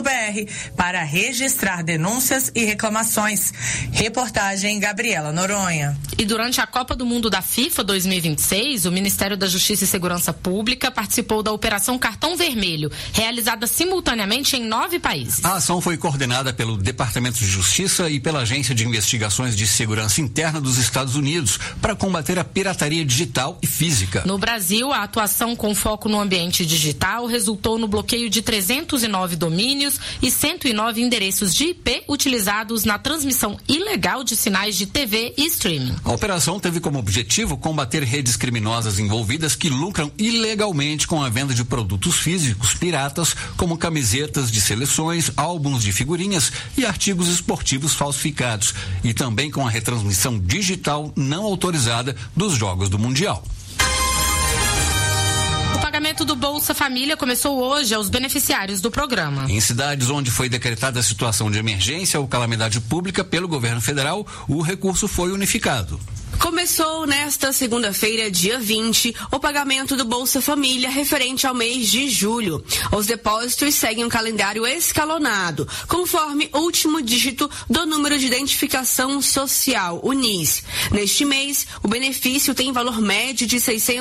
para registrar denúncias e reclamações. Reportagem Gabriela Noronha. E durante a Copa do Mundo da FIFA 2026, o Ministério da Justiça e Segurança Pública participou da Operação Cartão Vermelho, realizada simultaneamente em 9 países. A ação foi coordenada pelo Departamento de Justiça e pela Agência de Investigações de Segurança Interna dos Estados Unidos para combater a pirataria digital e física. No Brasil, a atuação com foco no ambiente digital resultou no bloqueio de 309 domínios e 109 endereços de IP utilizados na transmissão ilegal de sinais de TV e streaming. A operação teve como objetivo combater redes criminosas envolvidas que lucram ilegalmente com a venda de produtos físicos piratas, como camisetas de seleções, álbuns de figurinhas e artigos esportivos falsificados, e também com a retransmissão digital não autorizada dos Jogos do Mundial. O pagamento do Bolsa Família começou hoje aos beneficiários do programa. Em cidades onde foi decretada a situação de emergência ou calamidade pública pelo governo federal, o recurso foi unificado. Começou nesta segunda-feira, dia 20, o pagamento do Bolsa Família referente ao mês de julho. Os depósitos seguem um calendário escalonado, conforme o último dígito do número de identificação social, o NIS. Neste mês, o benefício tem valor médio de R$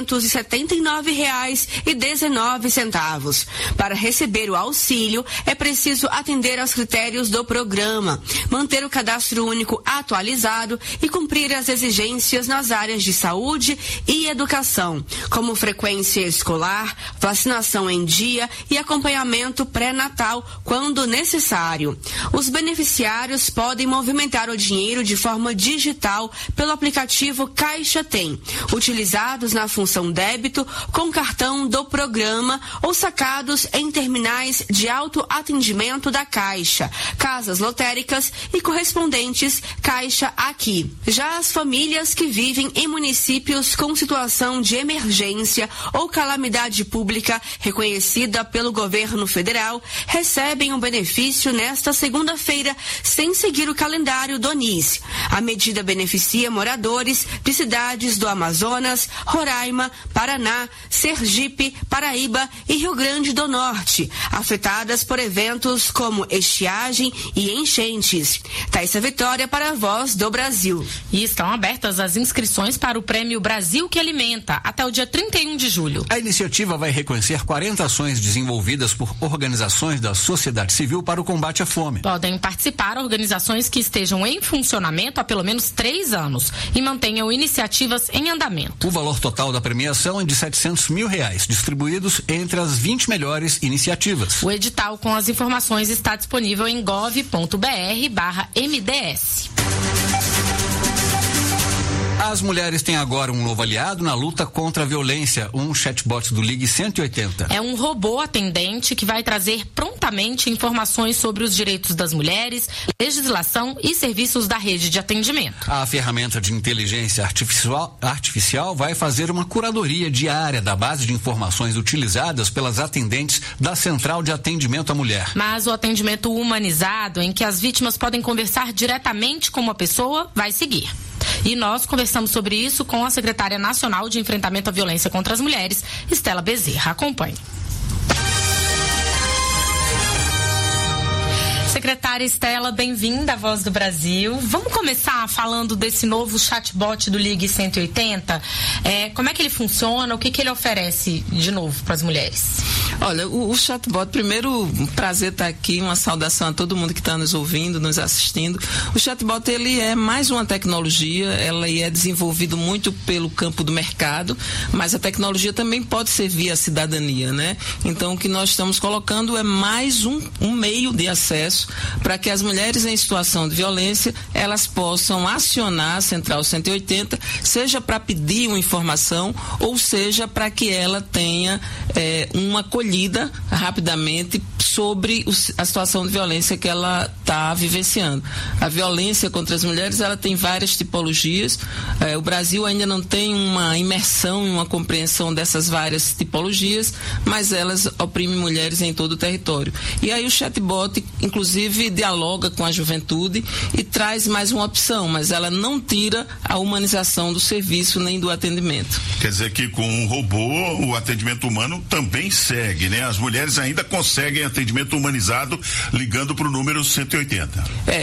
679,19. Para receber o auxílio, é preciso atender aos critérios do programa, manter o cadastro único atualizado e cumprir as exigências nas áreas de saúde e educação, como frequência escolar, vacinação em dia e acompanhamento pré-natal quando necessário. Os beneficiários podem movimentar o dinheiro de forma digital pelo aplicativo Caixa Tem, utilizados na função débito com cartão do programa ou sacados em terminais de autoatendimento da Caixa, casas lotéricas e correspondentes Caixa Aqui. Já as famílias que vivem em municípios com situação de emergência ou calamidade pública reconhecida pelo governo federal recebem o benefício nesta segunda-feira, sem seguir o calendário do NIS. A medida beneficia moradores de cidades do Amazonas, Roraima, Paraná, Sergipe, Paraíba e Rio Grande do Norte, afetadas por eventos como estiagem e enchentes. Thaisa Vitória para a Voz do Brasil. E estão abertas as inscrições para o Prêmio Brasil que Alimenta até o dia 31 de julho. A iniciativa vai reconhecer 40 ações desenvolvidas por organizações da sociedade civil para o combate à fome. Podem participar organizações que estejam em funcionamento há pelo menos 3 anos e mantenham iniciativas em andamento. O valor total da premiação é de R$700 mil, distribuídos entre as 20 melhores iniciativas. O edital com as informações está disponível em gov.br/MDS. As mulheres têm agora um novo aliado na luta contra a violência, um chatbot do Ligue 180. É um robô atendente que vai trazer prontamente informações sobre os direitos das mulheres, legislação e serviços da rede de atendimento. A ferramenta de inteligência artificial vai fazer uma curadoria diária da base de informações utilizadas pelas atendentes da Central de Atendimento à Mulher. Mas o atendimento humanizado, em que as vítimas podem conversar diretamente com uma pessoa, vai seguir. E nós conversamos sobre isso com a secretária nacional de enfrentamento à violência contra as mulheres, Estela Bezerra. Acompanhe. Secretária Estela, bem-vinda à Voz do Brasil. Vamos começar falando desse novo chatbot do Ligue 180. Como é que ele funciona? O que ele oferece de novo para as mulheres? Olha, o chatbot, primeiro, um prazer estar aqui, uma saudação a todo mundo que está nos ouvindo, nos assistindo. O chatbot, ele é mais uma tecnologia, ela é desenvolvido muito pelo campo do mercado, mas a tecnologia também pode servir à cidadania, né? Então, o que nós estamos colocando é mais um meio de acesso para que as mulheres em situação de violência, elas possam acionar a Central 180, seja para pedir uma informação, ou seja para que ela tenha uma acolhida rapidamente sobre a situação de violência que ela está vivenciando. A violência contra as mulheres, ela tem várias tipologias. O Brasil ainda não tem uma imersão e uma compreensão dessas várias tipologias, mas elas oprimem mulheres em todo o território. E aí o chatbot, inclusive, dialoga com a juventude e traz mais uma opção, mas ela não tira a humanização do serviço nem do atendimento. Quer dizer que com um robô, o atendimento humano também segue, né? As mulheres ainda conseguem atendimento humanizado ligando para o número 180.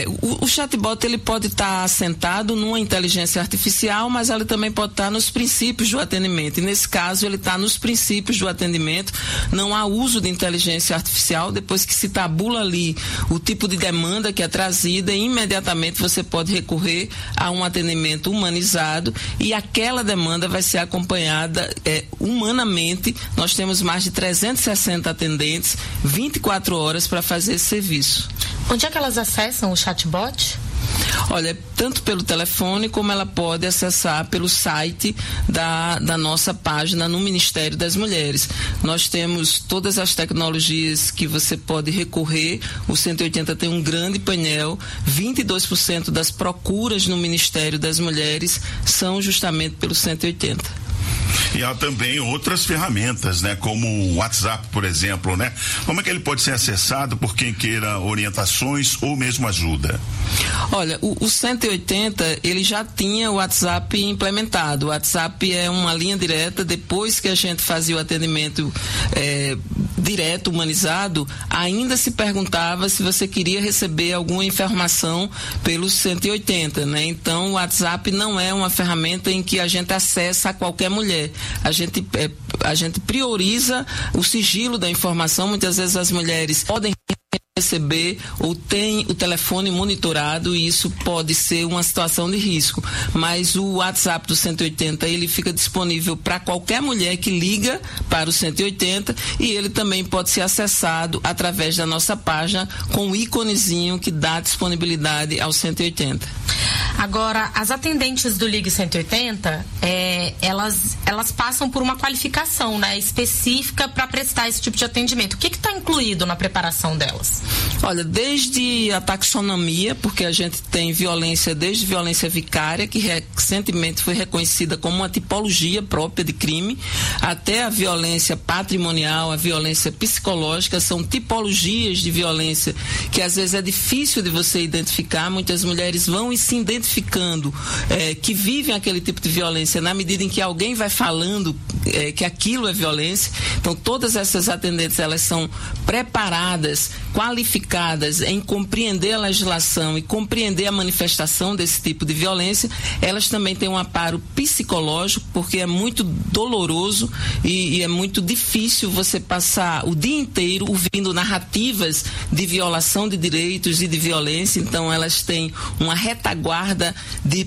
O chatbot, ele pode estar assentado numa inteligência artificial, mas ele também pode estar nos princípios do atendimento. E nesse caso, ele está nos princípios do atendimento. Não há uso de inteligência artificial. Depois que se tabula ali o tipo de demanda que é trazida, imediatamente você pode recorrer a um atendimento humanizado e aquela demanda vai ser acompanhada humanamente. Nós temos mais de 360 atendentes, 24 horas para fazer esse serviço. Onde é que elas acessam o chatbot? Olha, tanto pelo telefone como ela pode acessar pelo site da nossa página no Ministério das Mulheres. Nós temos todas as tecnologias que você pode recorrer. O 180 tem um grande painel. 22% das procuras no Ministério das Mulheres são justamente pelo 180. E há também outras ferramentas, né? Como o WhatsApp, por exemplo, né? Como é que ele pode ser acessado por quem queira orientações ou mesmo ajuda? Olha, o 180, ele já tinha o WhatsApp implementado. O WhatsApp é uma linha direta. Depois que a gente fazia o atendimento direto, humanizado, ainda se perguntava se você queria receber alguma informação pelo 180, né? Então, o WhatsApp não é uma ferramenta em que a gente acessa a qualquer mulher. A gente prioriza o sigilo da informação. Muitas vezes as mulheres podem receber ou tem o telefone monitorado, e isso pode ser uma situação de risco, mas o WhatsApp do 180 ele fica disponível para qualquer mulher que liga para o 180, e ele também pode ser acessado através da nossa página com o íconezinho que dá disponibilidade ao 180. Agora, as atendentes do Ligue 180, elas passam por uma qualificação, né, específica para prestar esse tipo de atendimento. O que está incluído na preparação delas? Olha, desde a taxonomia, porque a gente tem violência, desde violência vicária, que recentemente foi reconhecida como uma tipologia própria de crime, até a violência patrimonial, a violência psicológica, são tipologias de violência que às vezes é difícil de você identificar. Muitas mulheres vão e se identificando que vivem aquele tipo de violência na medida em que alguém vai falando que aquilo é violência. Então, todas essas atendentes, elas são preparadas, qualificadas em compreender a legislação e compreender a manifestação desse tipo de violência. Elas também têm um amparo psicológico, porque é muito doloroso e é muito difícil você passar o dia inteiro ouvindo narrativas de violação de direitos e de violência. Então, elas têm uma retaguarda de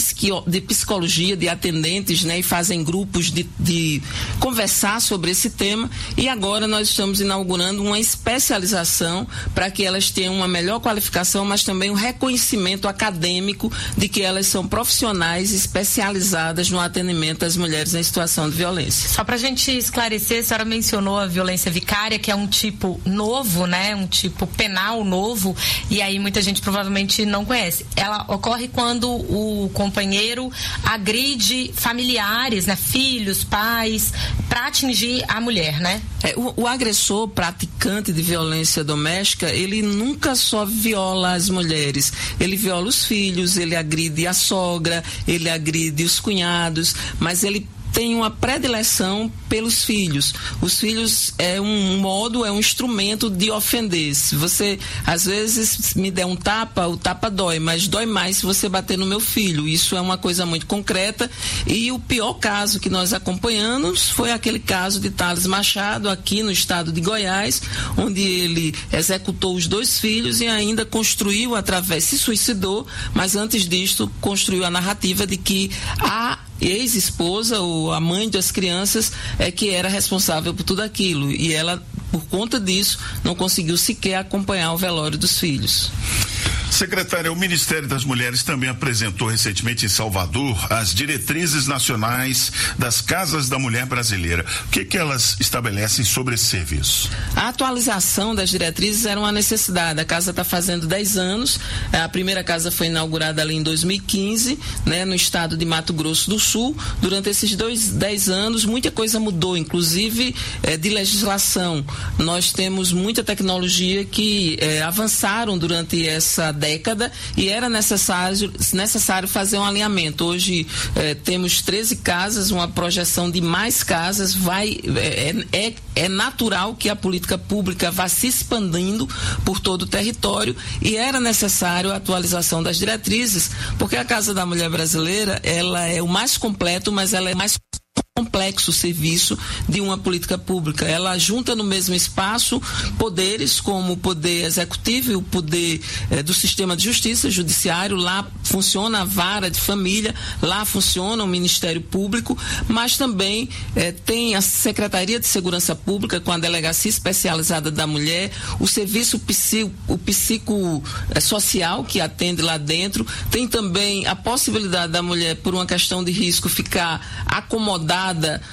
psicologia, de atendentes, né, e fazem grupos de conversar sobre esse tema. E agora nós estamos inaugurando uma especialização para que elas tenham uma melhor qualificação, mas também um reconhecimento acadêmico de que elas são profissionais especializadas no atendimento às mulheres em situação de violência. Só para a gente esclarecer, a senhora mencionou a violência vicária, que é um tipo novo, né, um tipo penal novo, e aí muita gente provavelmente não conhece. Ela ocorre quando o companheiro agride familiares, né, filhos, pais, para atingir a mulher, né? O agressor praticante de violência doméstica, ele nunca só viola as mulheres, ele viola os filhos, ele agride a sogra, ele agride os cunhados, mas ele tem uma predileção pelos filhos. Os filhos é um modo, é um instrumento de ofender. Se você, às vezes, me der um tapa, o tapa dói, mas dói mais se você bater no meu filho. Isso é uma coisa muito concreta, e o pior caso que nós acompanhamos foi aquele caso de Thales Machado, aqui no estado de Goiás, onde ele executou os 2 filhos e ainda construiu se suicidou, mas antes disto construiu a narrativa de que a ex-esposa ou a mãe das crianças é que era responsável por tudo aquilo, e ela, por conta disso, não conseguiu sequer acompanhar o velório dos filhos. Secretária, o Ministério das Mulheres também apresentou recentemente em Salvador as diretrizes nacionais das Casas da Mulher Brasileira. O que elas estabelecem sobre esse serviço? A atualização das diretrizes era uma necessidade. A casa está fazendo 10 anos. A primeira casa foi inaugurada ali em 2015, né, no estado de Mato Grosso do Sul. Durante esses 10 anos, muita coisa mudou, inclusive de legislação. Nós temos muita tecnologia que avançaram durante essa década, e era necessário fazer um alinhamento. Hoje temos 13 casas, uma projeção de mais casas. É natural que a política pública vá se expandindo por todo o território, e era necessário a atualização das diretrizes, porque a Casa da Mulher Brasileira, ela é o mais completo, mas ela é mais complexo o serviço de uma política pública. Ela junta no mesmo espaço poderes como o poder executivo e o poder do sistema de justiça, judiciário. Lá funciona a vara de família, lá funciona o Ministério Público, mas também tem a Secretaria de Segurança Pública com a Delegacia Especializada da Mulher, o serviço psicossocial que atende lá dentro. Tem também a possibilidade da mulher, por uma questão de risco, ficar acomodada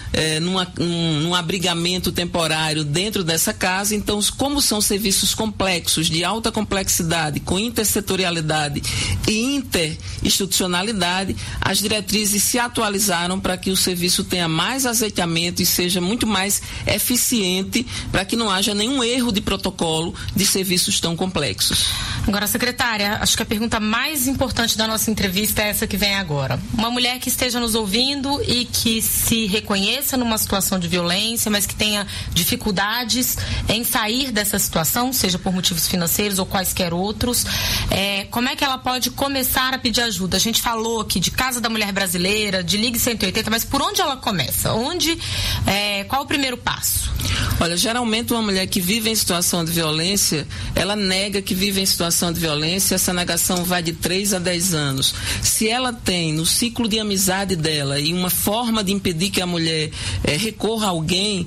num abrigamento temporário dentro dessa casa. Então, como são serviços complexos, de alta complexidade, com intersetorialidade e interinstitucionalidade, as diretrizes se atualizaram para que o serviço tenha mais azeitamento e seja muito mais eficiente, para que não haja nenhum erro de protocolo de serviços tão complexos. Agora, secretária, acho que a pergunta mais importante da nossa entrevista é essa que vem agora. Uma mulher que esteja nos ouvindo e que se reconheça numa situação de violência, mas que tenha dificuldades em sair dessa situação, seja por motivos financeiros ou quaisquer outros, como é que ela pode começar a pedir ajuda? A gente falou aqui de Casa da Mulher Brasileira, de Ligue 180, mas por onde ela começa? Qual o primeiro passo? Olha, geralmente uma mulher que vive em situação de violência, ela nega que vive em situação de violência, essa negação vai de 3 a 10 anos. Se ela tem no ciclo de amizade dela e uma forma de impedir que a mulher recorra a alguém,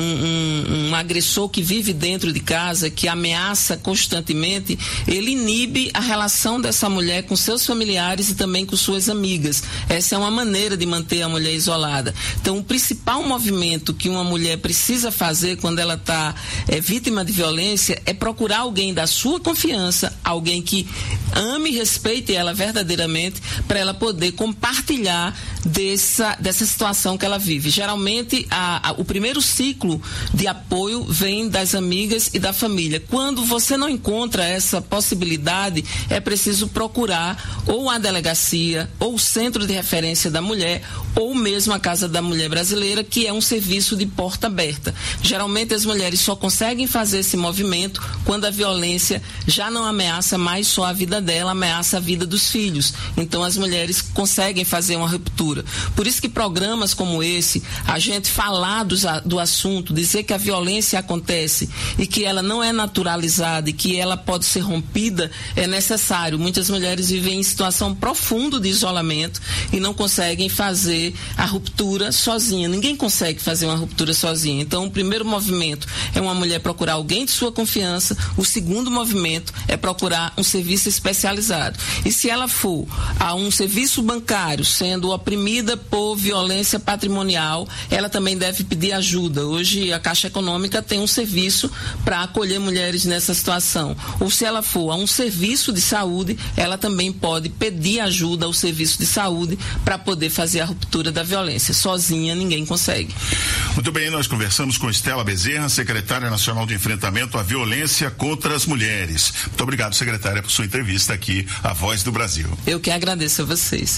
um agressor que vive dentro de casa, que ameaça constantemente, ele inibe a relação dessa mulher com seus familiares e também com suas amigas. Essa é uma maneira de manter a mulher isolada. Então, o principal movimento que uma mulher precisa fazer quando ela está vítima de violência é procurar alguém da sua confiança, alguém que ame e respeite ela verdadeiramente, para ela poder compartilhar dessa situação que ela vive. Geralmente, o primeiro ciclo de apoio vem das amigas e da família. Quando você não encontra essa possibilidade, é preciso procurar ou a delegacia, ou o Centro de Referência da Mulher, ou mesmo a Casa da Mulher Brasileira, que é um serviço de porta aberta. Geralmente as mulheres só conseguem fazer esse movimento quando a violência já não ameaça mais só a vida dela, ameaça a vida dos filhos. Então as mulheres conseguem fazer uma ruptura. Por isso que programas como esse, a gente falar do assunto, dizer que a violência acontece e que ela não é naturalizada e que ela pode ser rompida, é necessário. Muitas mulheres vivem em situação profunda de isolamento e não conseguem fazer a ruptura sozinha. Ninguém consegue fazer uma ruptura sozinha. Então, o primeiro movimento é uma mulher procurar alguém de sua confiança. O segundo movimento é procurar um serviço especializado. E se ela for a um serviço bancário, sendo oprimida por violência patrimonial, ela também deve pedir ajuda. Hoje, a Caixa Econômica tem um serviço para acolher mulheres nessa situação. Ou se ela for a um serviço de saúde, ela também pode pedir ajuda ao serviço de saúde para poder fazer a ruptura da violência. Sozinha, ninguém consegue. Muito bem, nós conversamos com Estela Bezerra, secretária nacional de enfrentamento à violência contra as mulheres. Muito obrigado, secretária, por sua entrevista aqui, à Voz do Brasil. Eu que agradeço a vocês.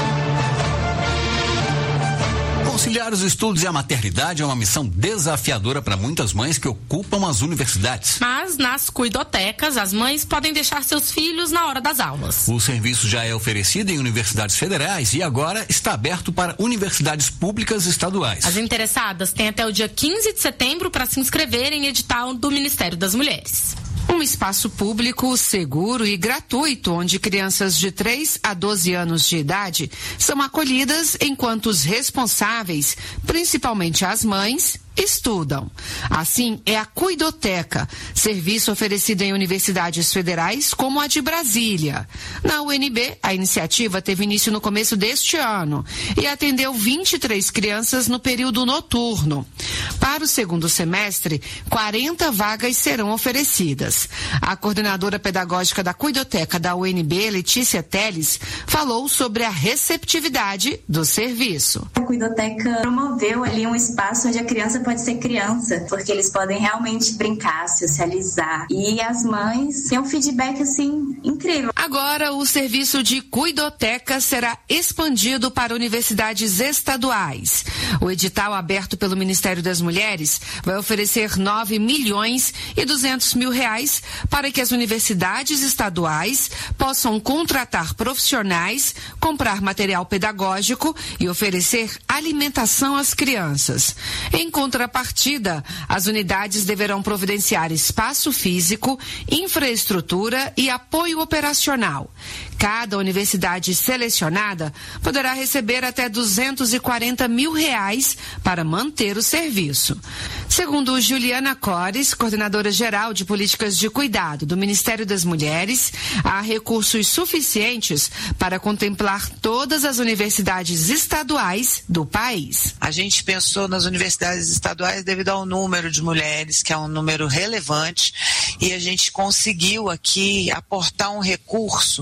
Conciliar os estudos e a maternidade é uma missão desafiadora para muitas mães que ocupam as universidades. Mas nas cuidotecas, as mães podem deixar seus filhos na hora das aulas. O serviço já é oferecido em universidades federais e agora está aberto para universidades públicas estaduais. As interessadas têm até o dia 15 de setembro para se inscreverem em edital do Ministério das Mulheres. Um espaço público, seguro e gratuito, onde crianças de 3 a 12 anos de idade são acolhidas enquanto os responsáveis, principalmente as mães, estudam. Assim, é a Cuidoteca, serviço oferecido em universidades federais como a de Brasília. Na UNB, a iniciativa teve início no começo deste ano e atendeu 23 crianças no período noturno. Para o segundo semestre, 40 vagas serão oferecidas. A coordenadora pedagógica da Cuidoteca da UNB, Letícia Teles, falou sobre a receptividade do serviço. A Cuidoteca promoveu ali um espaço onde a criança pode ser criança, porque eles podem realmente brincar, socializar. E as mães têm um feedback, assim, incrível. Agora, o serviço de Cuidoteca será expandido para universidades estaduais. O edital aberto pelo Ministério das Mulheres vai oferecer R$9,2 milhões para que as universidades estaduais possam contratar profissionais, comprar material pedagógico e oferecer alimentação às crianças. Em contrapartida, as unidades deverão providenciar espaço físico, infraestrutura e apoio operacional. Cada universidade selecionada poderá receber até R$240 mil para manter o serviço. Segundo Juliana Cores, coordenadora geral de políticas de cuidado do Ministério das Mulheres, há recursos suficientes para contemplar todas as universidades estaduais do país. A gente pensou nas universidades estaduais devido ao número de mulheres, que é um número relevante, e a gente conseguiu aqui aportar um recurso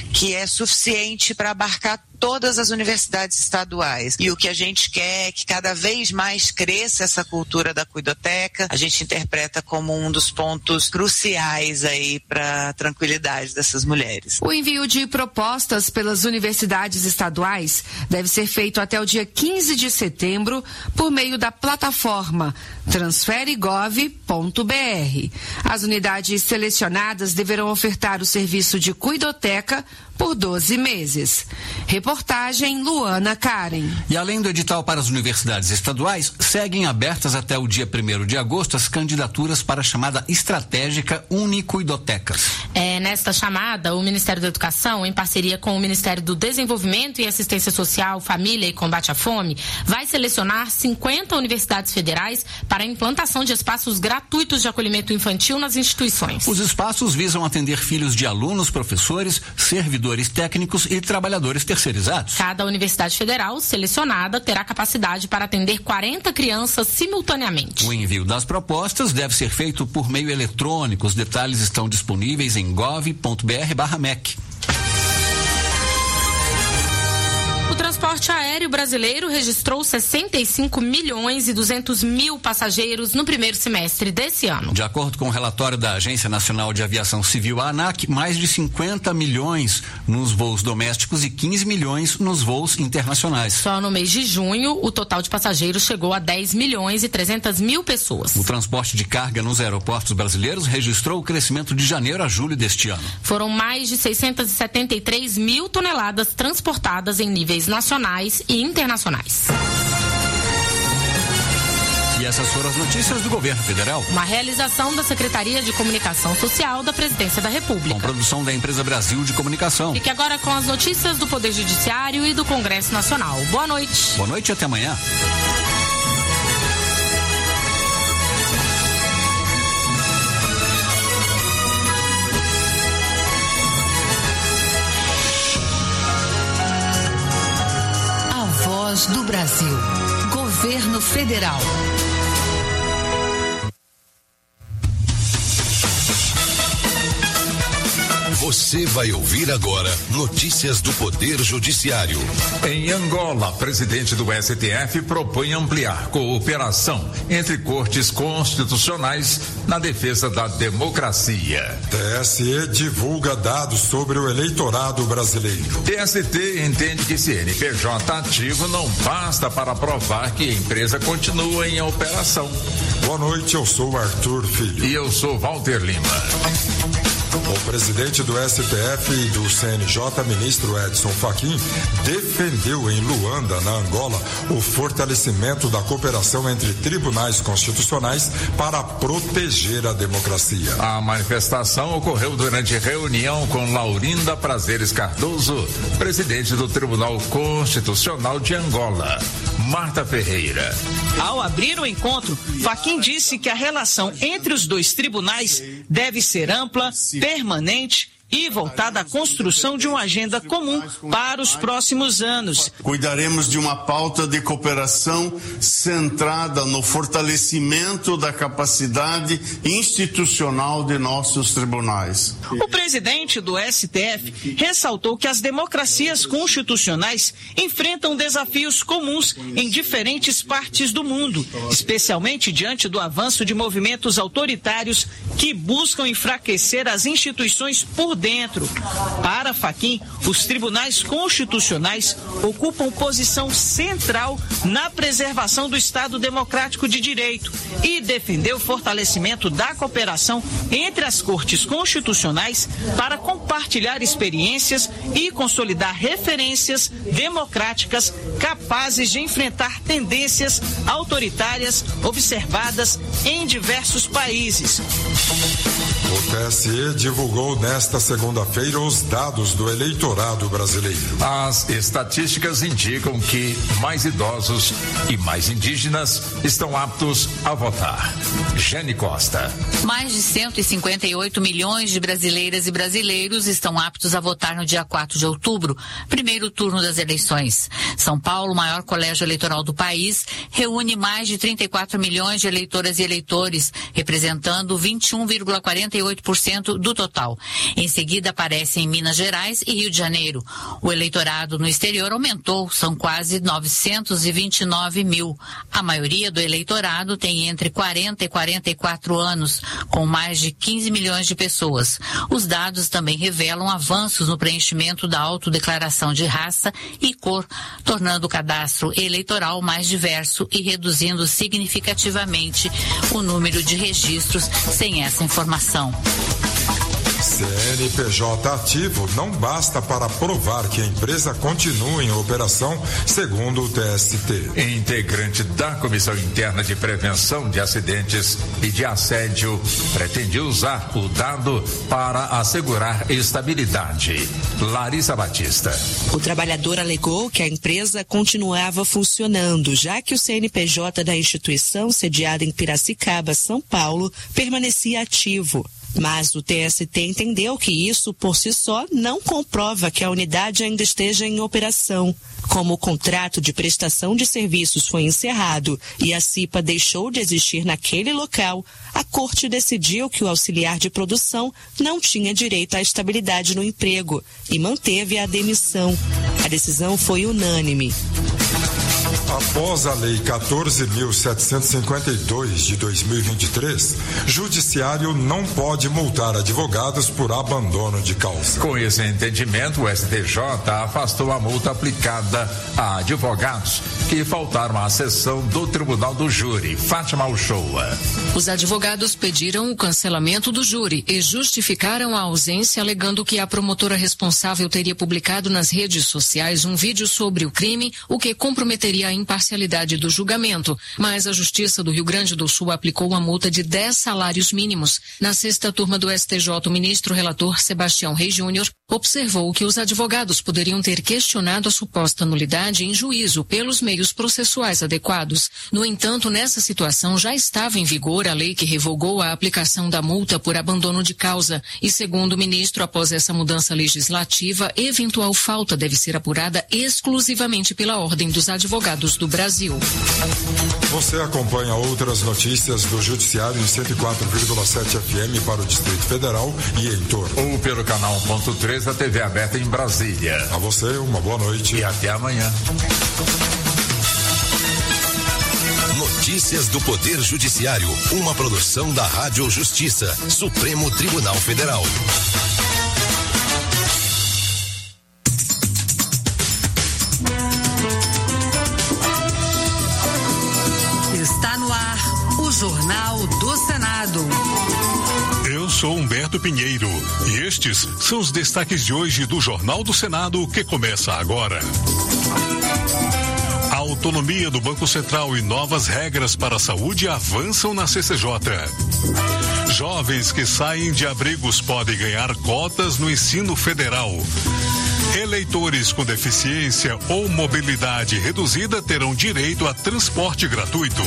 que é suficiente para abarcar todas as universidades estaduais. E o que a gente quer é que cada vez mais cresça essa cultura da cuidoteca. A gente interpreta como um dos pontos cruciais aí para a tranquilidade dessas mulheres. O envio de propostas pelas universidades estaduais deve ser feito até o dia 15 de setembro por meio da plataforma transferegov.br. As unidades selecionadas deverão ofertar o serviço de cuidoteca por 12 meses. Reportagem Luana Karen. E além do edital para as universidades estaduais, seguem abertas até o dia 1º de agosto as candidaturas para a chamada estratégica Unicuidotecas. Nesta chamada, o Ministério da Educação, em parceria com o Ministério do Desenvolvimento e Assistência Social, Família e Combate à Fome, vai selecionar 50 universidades federais para a implantação de espaços gratuitos de acolhimento infantil nas instituições. Os espaços visam atender filhos de alunos, professores, servidores técnicos e trabalhadores terceirizados. Cada universidade federal selecionada terá capacidade para atender 40 crianças simultaneamente. O envio das propostas deve ser feito por meio eletrônico. Os detalhes estão disponíveis em gov.br/MEC. O transporte aéreo brasileiro registrou 65 milhões e 200 mil passageiros no primeiro semestre desse ano. De acordo com o relatório da Agência Nacional de Aviação Civil, a ANAC, mais de 50 milhões nos voos domésticos e 15 milhões nos voos internacionais. Só no mês de junho, o total de passageiros chegou a 10 milhões e 300 mil pessoas. O transporte de carga nos aeroportos brasileiros registrou o crescimento de janeiro a julho deste ano. Foram mais de 673 mil toneladas transportadas em níveis nacionais e internacionais. E essas foram as notícias do governo federal. Uma realização da Secretaria de Comunicação Social da Presidência da República. Com produção da Empresa Brasil de Comunicação. Fique agora com as notícias do Poder Judiciário e do Congresso Nacional. Boa noite. Boa noite e até amanhã. Do Brasil. Governo Federal. Você vai ouvir agora notícias do Poder Judiciário. Em Angola, presidente do STF propõe ampliar cooperação entre cortes constitucionais na defesa da democracia. TSE divulga dados sobre o eleitorado brasileiro. TST entende que CNPJ ativo não basta para provar que a empresa continua em operação. Boa noite, eu sou Arthur Filho. E eu sou Walter Lima. O presidente do STF e do CNJ, ministro Edson Fachin, defendeu em Luanda, na Angola, o fortalecimento da cooperação entre tribunais constitucionais para proteger a democracia. A manifestação ocorreu durante reunião com Laurinda Prazeres Cardoso, presidente do Tribunal Constitucional de Angola. Marta Ferreira. Ao abrir o encontro, Fachin disse que a relação entre os dois tribunais deve ser ampla, permanente e voltada à construção de uma agenda comum para os próximos anos. Cuidaremos de uma pauta de cooperação centrada no fortalecimento da capacidade institucional de nossos tribunais. O presidente do STF ressaltou que as democracias constitucionais enfrentam desafios comuns em diferentes partes do mundo, especialmente diante do avanço de movimentos autoritários que buscam enfraquecer as instituições por dentro. Para Fachin, os tribunais constitucionais ocupam posição central na preservação do Estado Democrático de Direito e defendeu o fortalecimento da cooperação entre as cortes constitucionais para compartilhar experiências e consolidar referências democráticas capazes de enfrentar tendências autoritárias observadas em diversos países. O TSE divulgou nesta segunda-feira os dados do eleitorado brasileiro. As estatísticas indicam que mais idosos e mais indígenas estão aptos a votar. Jane Costa. Mais de 158 milhões de brasileiras e brasileiros estão aptos a votar no dia 4 de outubro, primeiro turno das eleições. São Paulo, o maior colégio eleitoral do país, reúne mais de 34 milhões de eleitoras e eleitores, representando 21,48% 58% do total. Em seguida aparecem Minas Gerais e Rio de Janeiro. O eleitorado no exterior aumentou, são quase 929 mil. A maioria do eleitorado tem entre 40 e 44 anos, com mais de 15 milhões de pessoas. Os dados também revelam avanços no preenchimento da autodeclaração de raça e cor, tornando o cadastro eleitoral mais diverso e reduzindo significativamente o número de registros sem essa informação. CNPJ ativo não basta para provar que a empresa continua em operação, segundo o TST. Integrante da Comissão Interna de Prevenção de Acidentes e de Assédio pretende usar o dado para assegurar estabilidade. Larissa Batista. O trabalhador alegou que a empresa continuava funcionando, já que o CNPJ da instituição, sediada em Piracicaba, São Paulo, permanecia ativo. Mas o TST entendeu que isso, por si só, não comprova que a unidade ainda esteja em operação. Como o contrato de prestação de serviços foi encerrado e a CIPA deixou de existir naquele local, a Corte decidiu que o auxiliar de produção não tinha direito à estabilidade no emprego e manteve a demissão. A decisão foi unânime. Após a Lei 14.752 de 2023, Judiciário não pode multar advogados por abandono de causa. Com esse entendimento, o STJ afastou a multa aplicada a advogados que faltaram à sessão do Tribunal do Júri. Fátima Uchoa. Os advogados pediram o cancelamento do júri e justificaram a ausência, alegando que a promotora responsável teria publicado nas redes sociais um vídeo sobre o crime, o que comprometeria a imparcialidade do julgamento. Mas a Justiça do Rio Grande do Sul aplicou uma multa de 10 salários mínimos. Na sexta turma do STJ, o ministro relator Sebastião Reis Júnior observou que os advogados poderiam ter questionado a suposta nulidade em juízo pelos meios processuais adequados. No entanto, nessa situação já estava em vigor a lei que revogou a aplicação da multa por abandono de causa e, segundo o ministro, após essa mudança legislativa, eventual falta deve ser apurada exclusivamente pela Ordem dos Advogados do Brasil. Você acompanha outras notícias do Judiciário em 104,7 FM para o Distrito Federal e em torno. Ou pelo canal 1.3 da TV aberta em Brasília. A você, uma boa noite. E até amanhã. Notícias do Poder Judiciário, uma produção da Rádio Justiça, Supremo Tribunal Federal. Está no ar o Jornal do Senado. Eu sou Humberto Pinheiro e estes são os destaques de hoje do Jornal do Senado, que começa agora. A autonomia do Banco Central e novas regras para a saúde avançam na CCJ. Jovens que saem de abrigos podem ganhar cotas no ensino federal. Eleitores com deficiência ou mobilidade reduzida terão direito a transporte gratuito.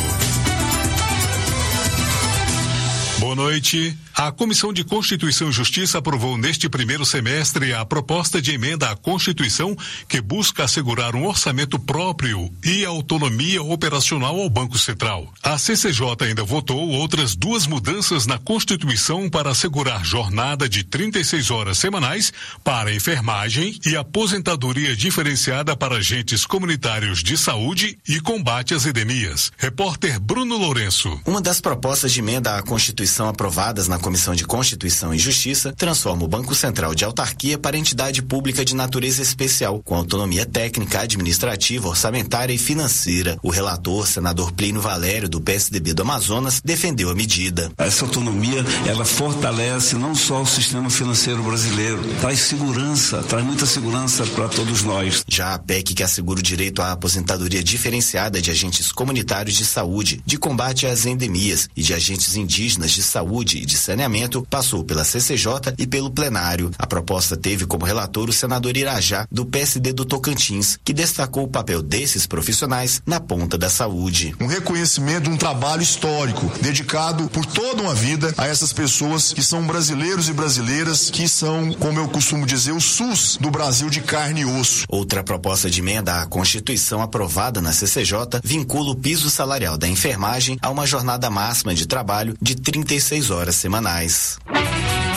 Boa noite. A Comissão de Constituição e Justiça aprovou neste primeiro semestre a proposta de emenda à Constituição que busca assegurar um orçamento próprio e autonomia operacional ao Banco Central. A CCJ ainda votou outras 2 mudanças na Constituição para assegurar jornada de 36 horas semanais para enfermagem e aposentadoria diferenciada para agentes comunitários de saúde e combate às endemias. Repórter Bruno Lourenço. Uma das propostas de emenda à Constituição aprovadas na Comissão de Constituição e Justiça transforma o Banco Central de autarquia para entidade pública de natureza especial, com autonomia técnica, administrativa, orçamentária e financeira. O relator, senador Plínio Valério, do PSDB do Amazonas, defendeu a medida. Essa autonomia, ela fortalece não só o sistema financeiro brasileiro, traz segurança, traz muita segurança para todos nós. Já a PEC, que assegura o direito à aposentadoria diferenciada de agentes comunitários de saúde, de combate às endemias e de agentes indígenas de saúde e de saneamento, passou pela CCJ e pelo plenário. A proposta teve como relator o senador Irajá, do PSD do Tocantins, que destacou o papel desses profissionais na ponta da saúde. Um reconhecimento de um trabalho histórico, dedicado por toda uma vida a essas pessoas que são brasileiros e brasileiras, que são, como eu costumo dizer, o SUS do Brasil de carne e osso. Outra proposta de emenda à Constituição aprovada na CCJ vincula o piso salarial da enfermagem a uma jornada máxima de trabalho de 36 horas semanais.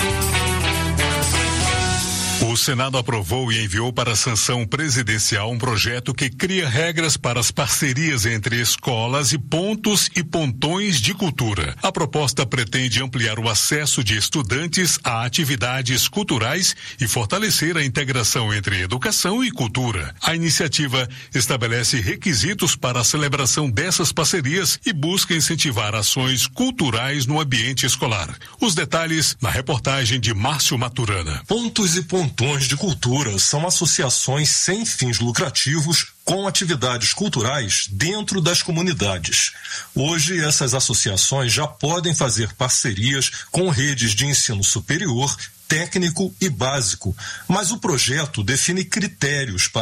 O Senado aprovou e enviou para a sanção presidencial um projeto que cria regras para as parcerias entre escolas e pontos e pontões de cultura. A proposta pretende ampliar o acesso de estudantes a atividades culturais e fortalecer a integração entre educação e cultura. A iniciativa estabelece requisitos para a celebração dessas parcerias e busca incentivar ações culturais no ambiente escolar. Os detalhes na reportagem de Márcio Maturana. Pontos e pontões de cultura são associações sem fins lucrativos com atividades culturais dentro das comunidades. Hoje, essas associações já podem fazer parcerias com redes de ensino superior, técnico e básico, mas o projeto define critérios para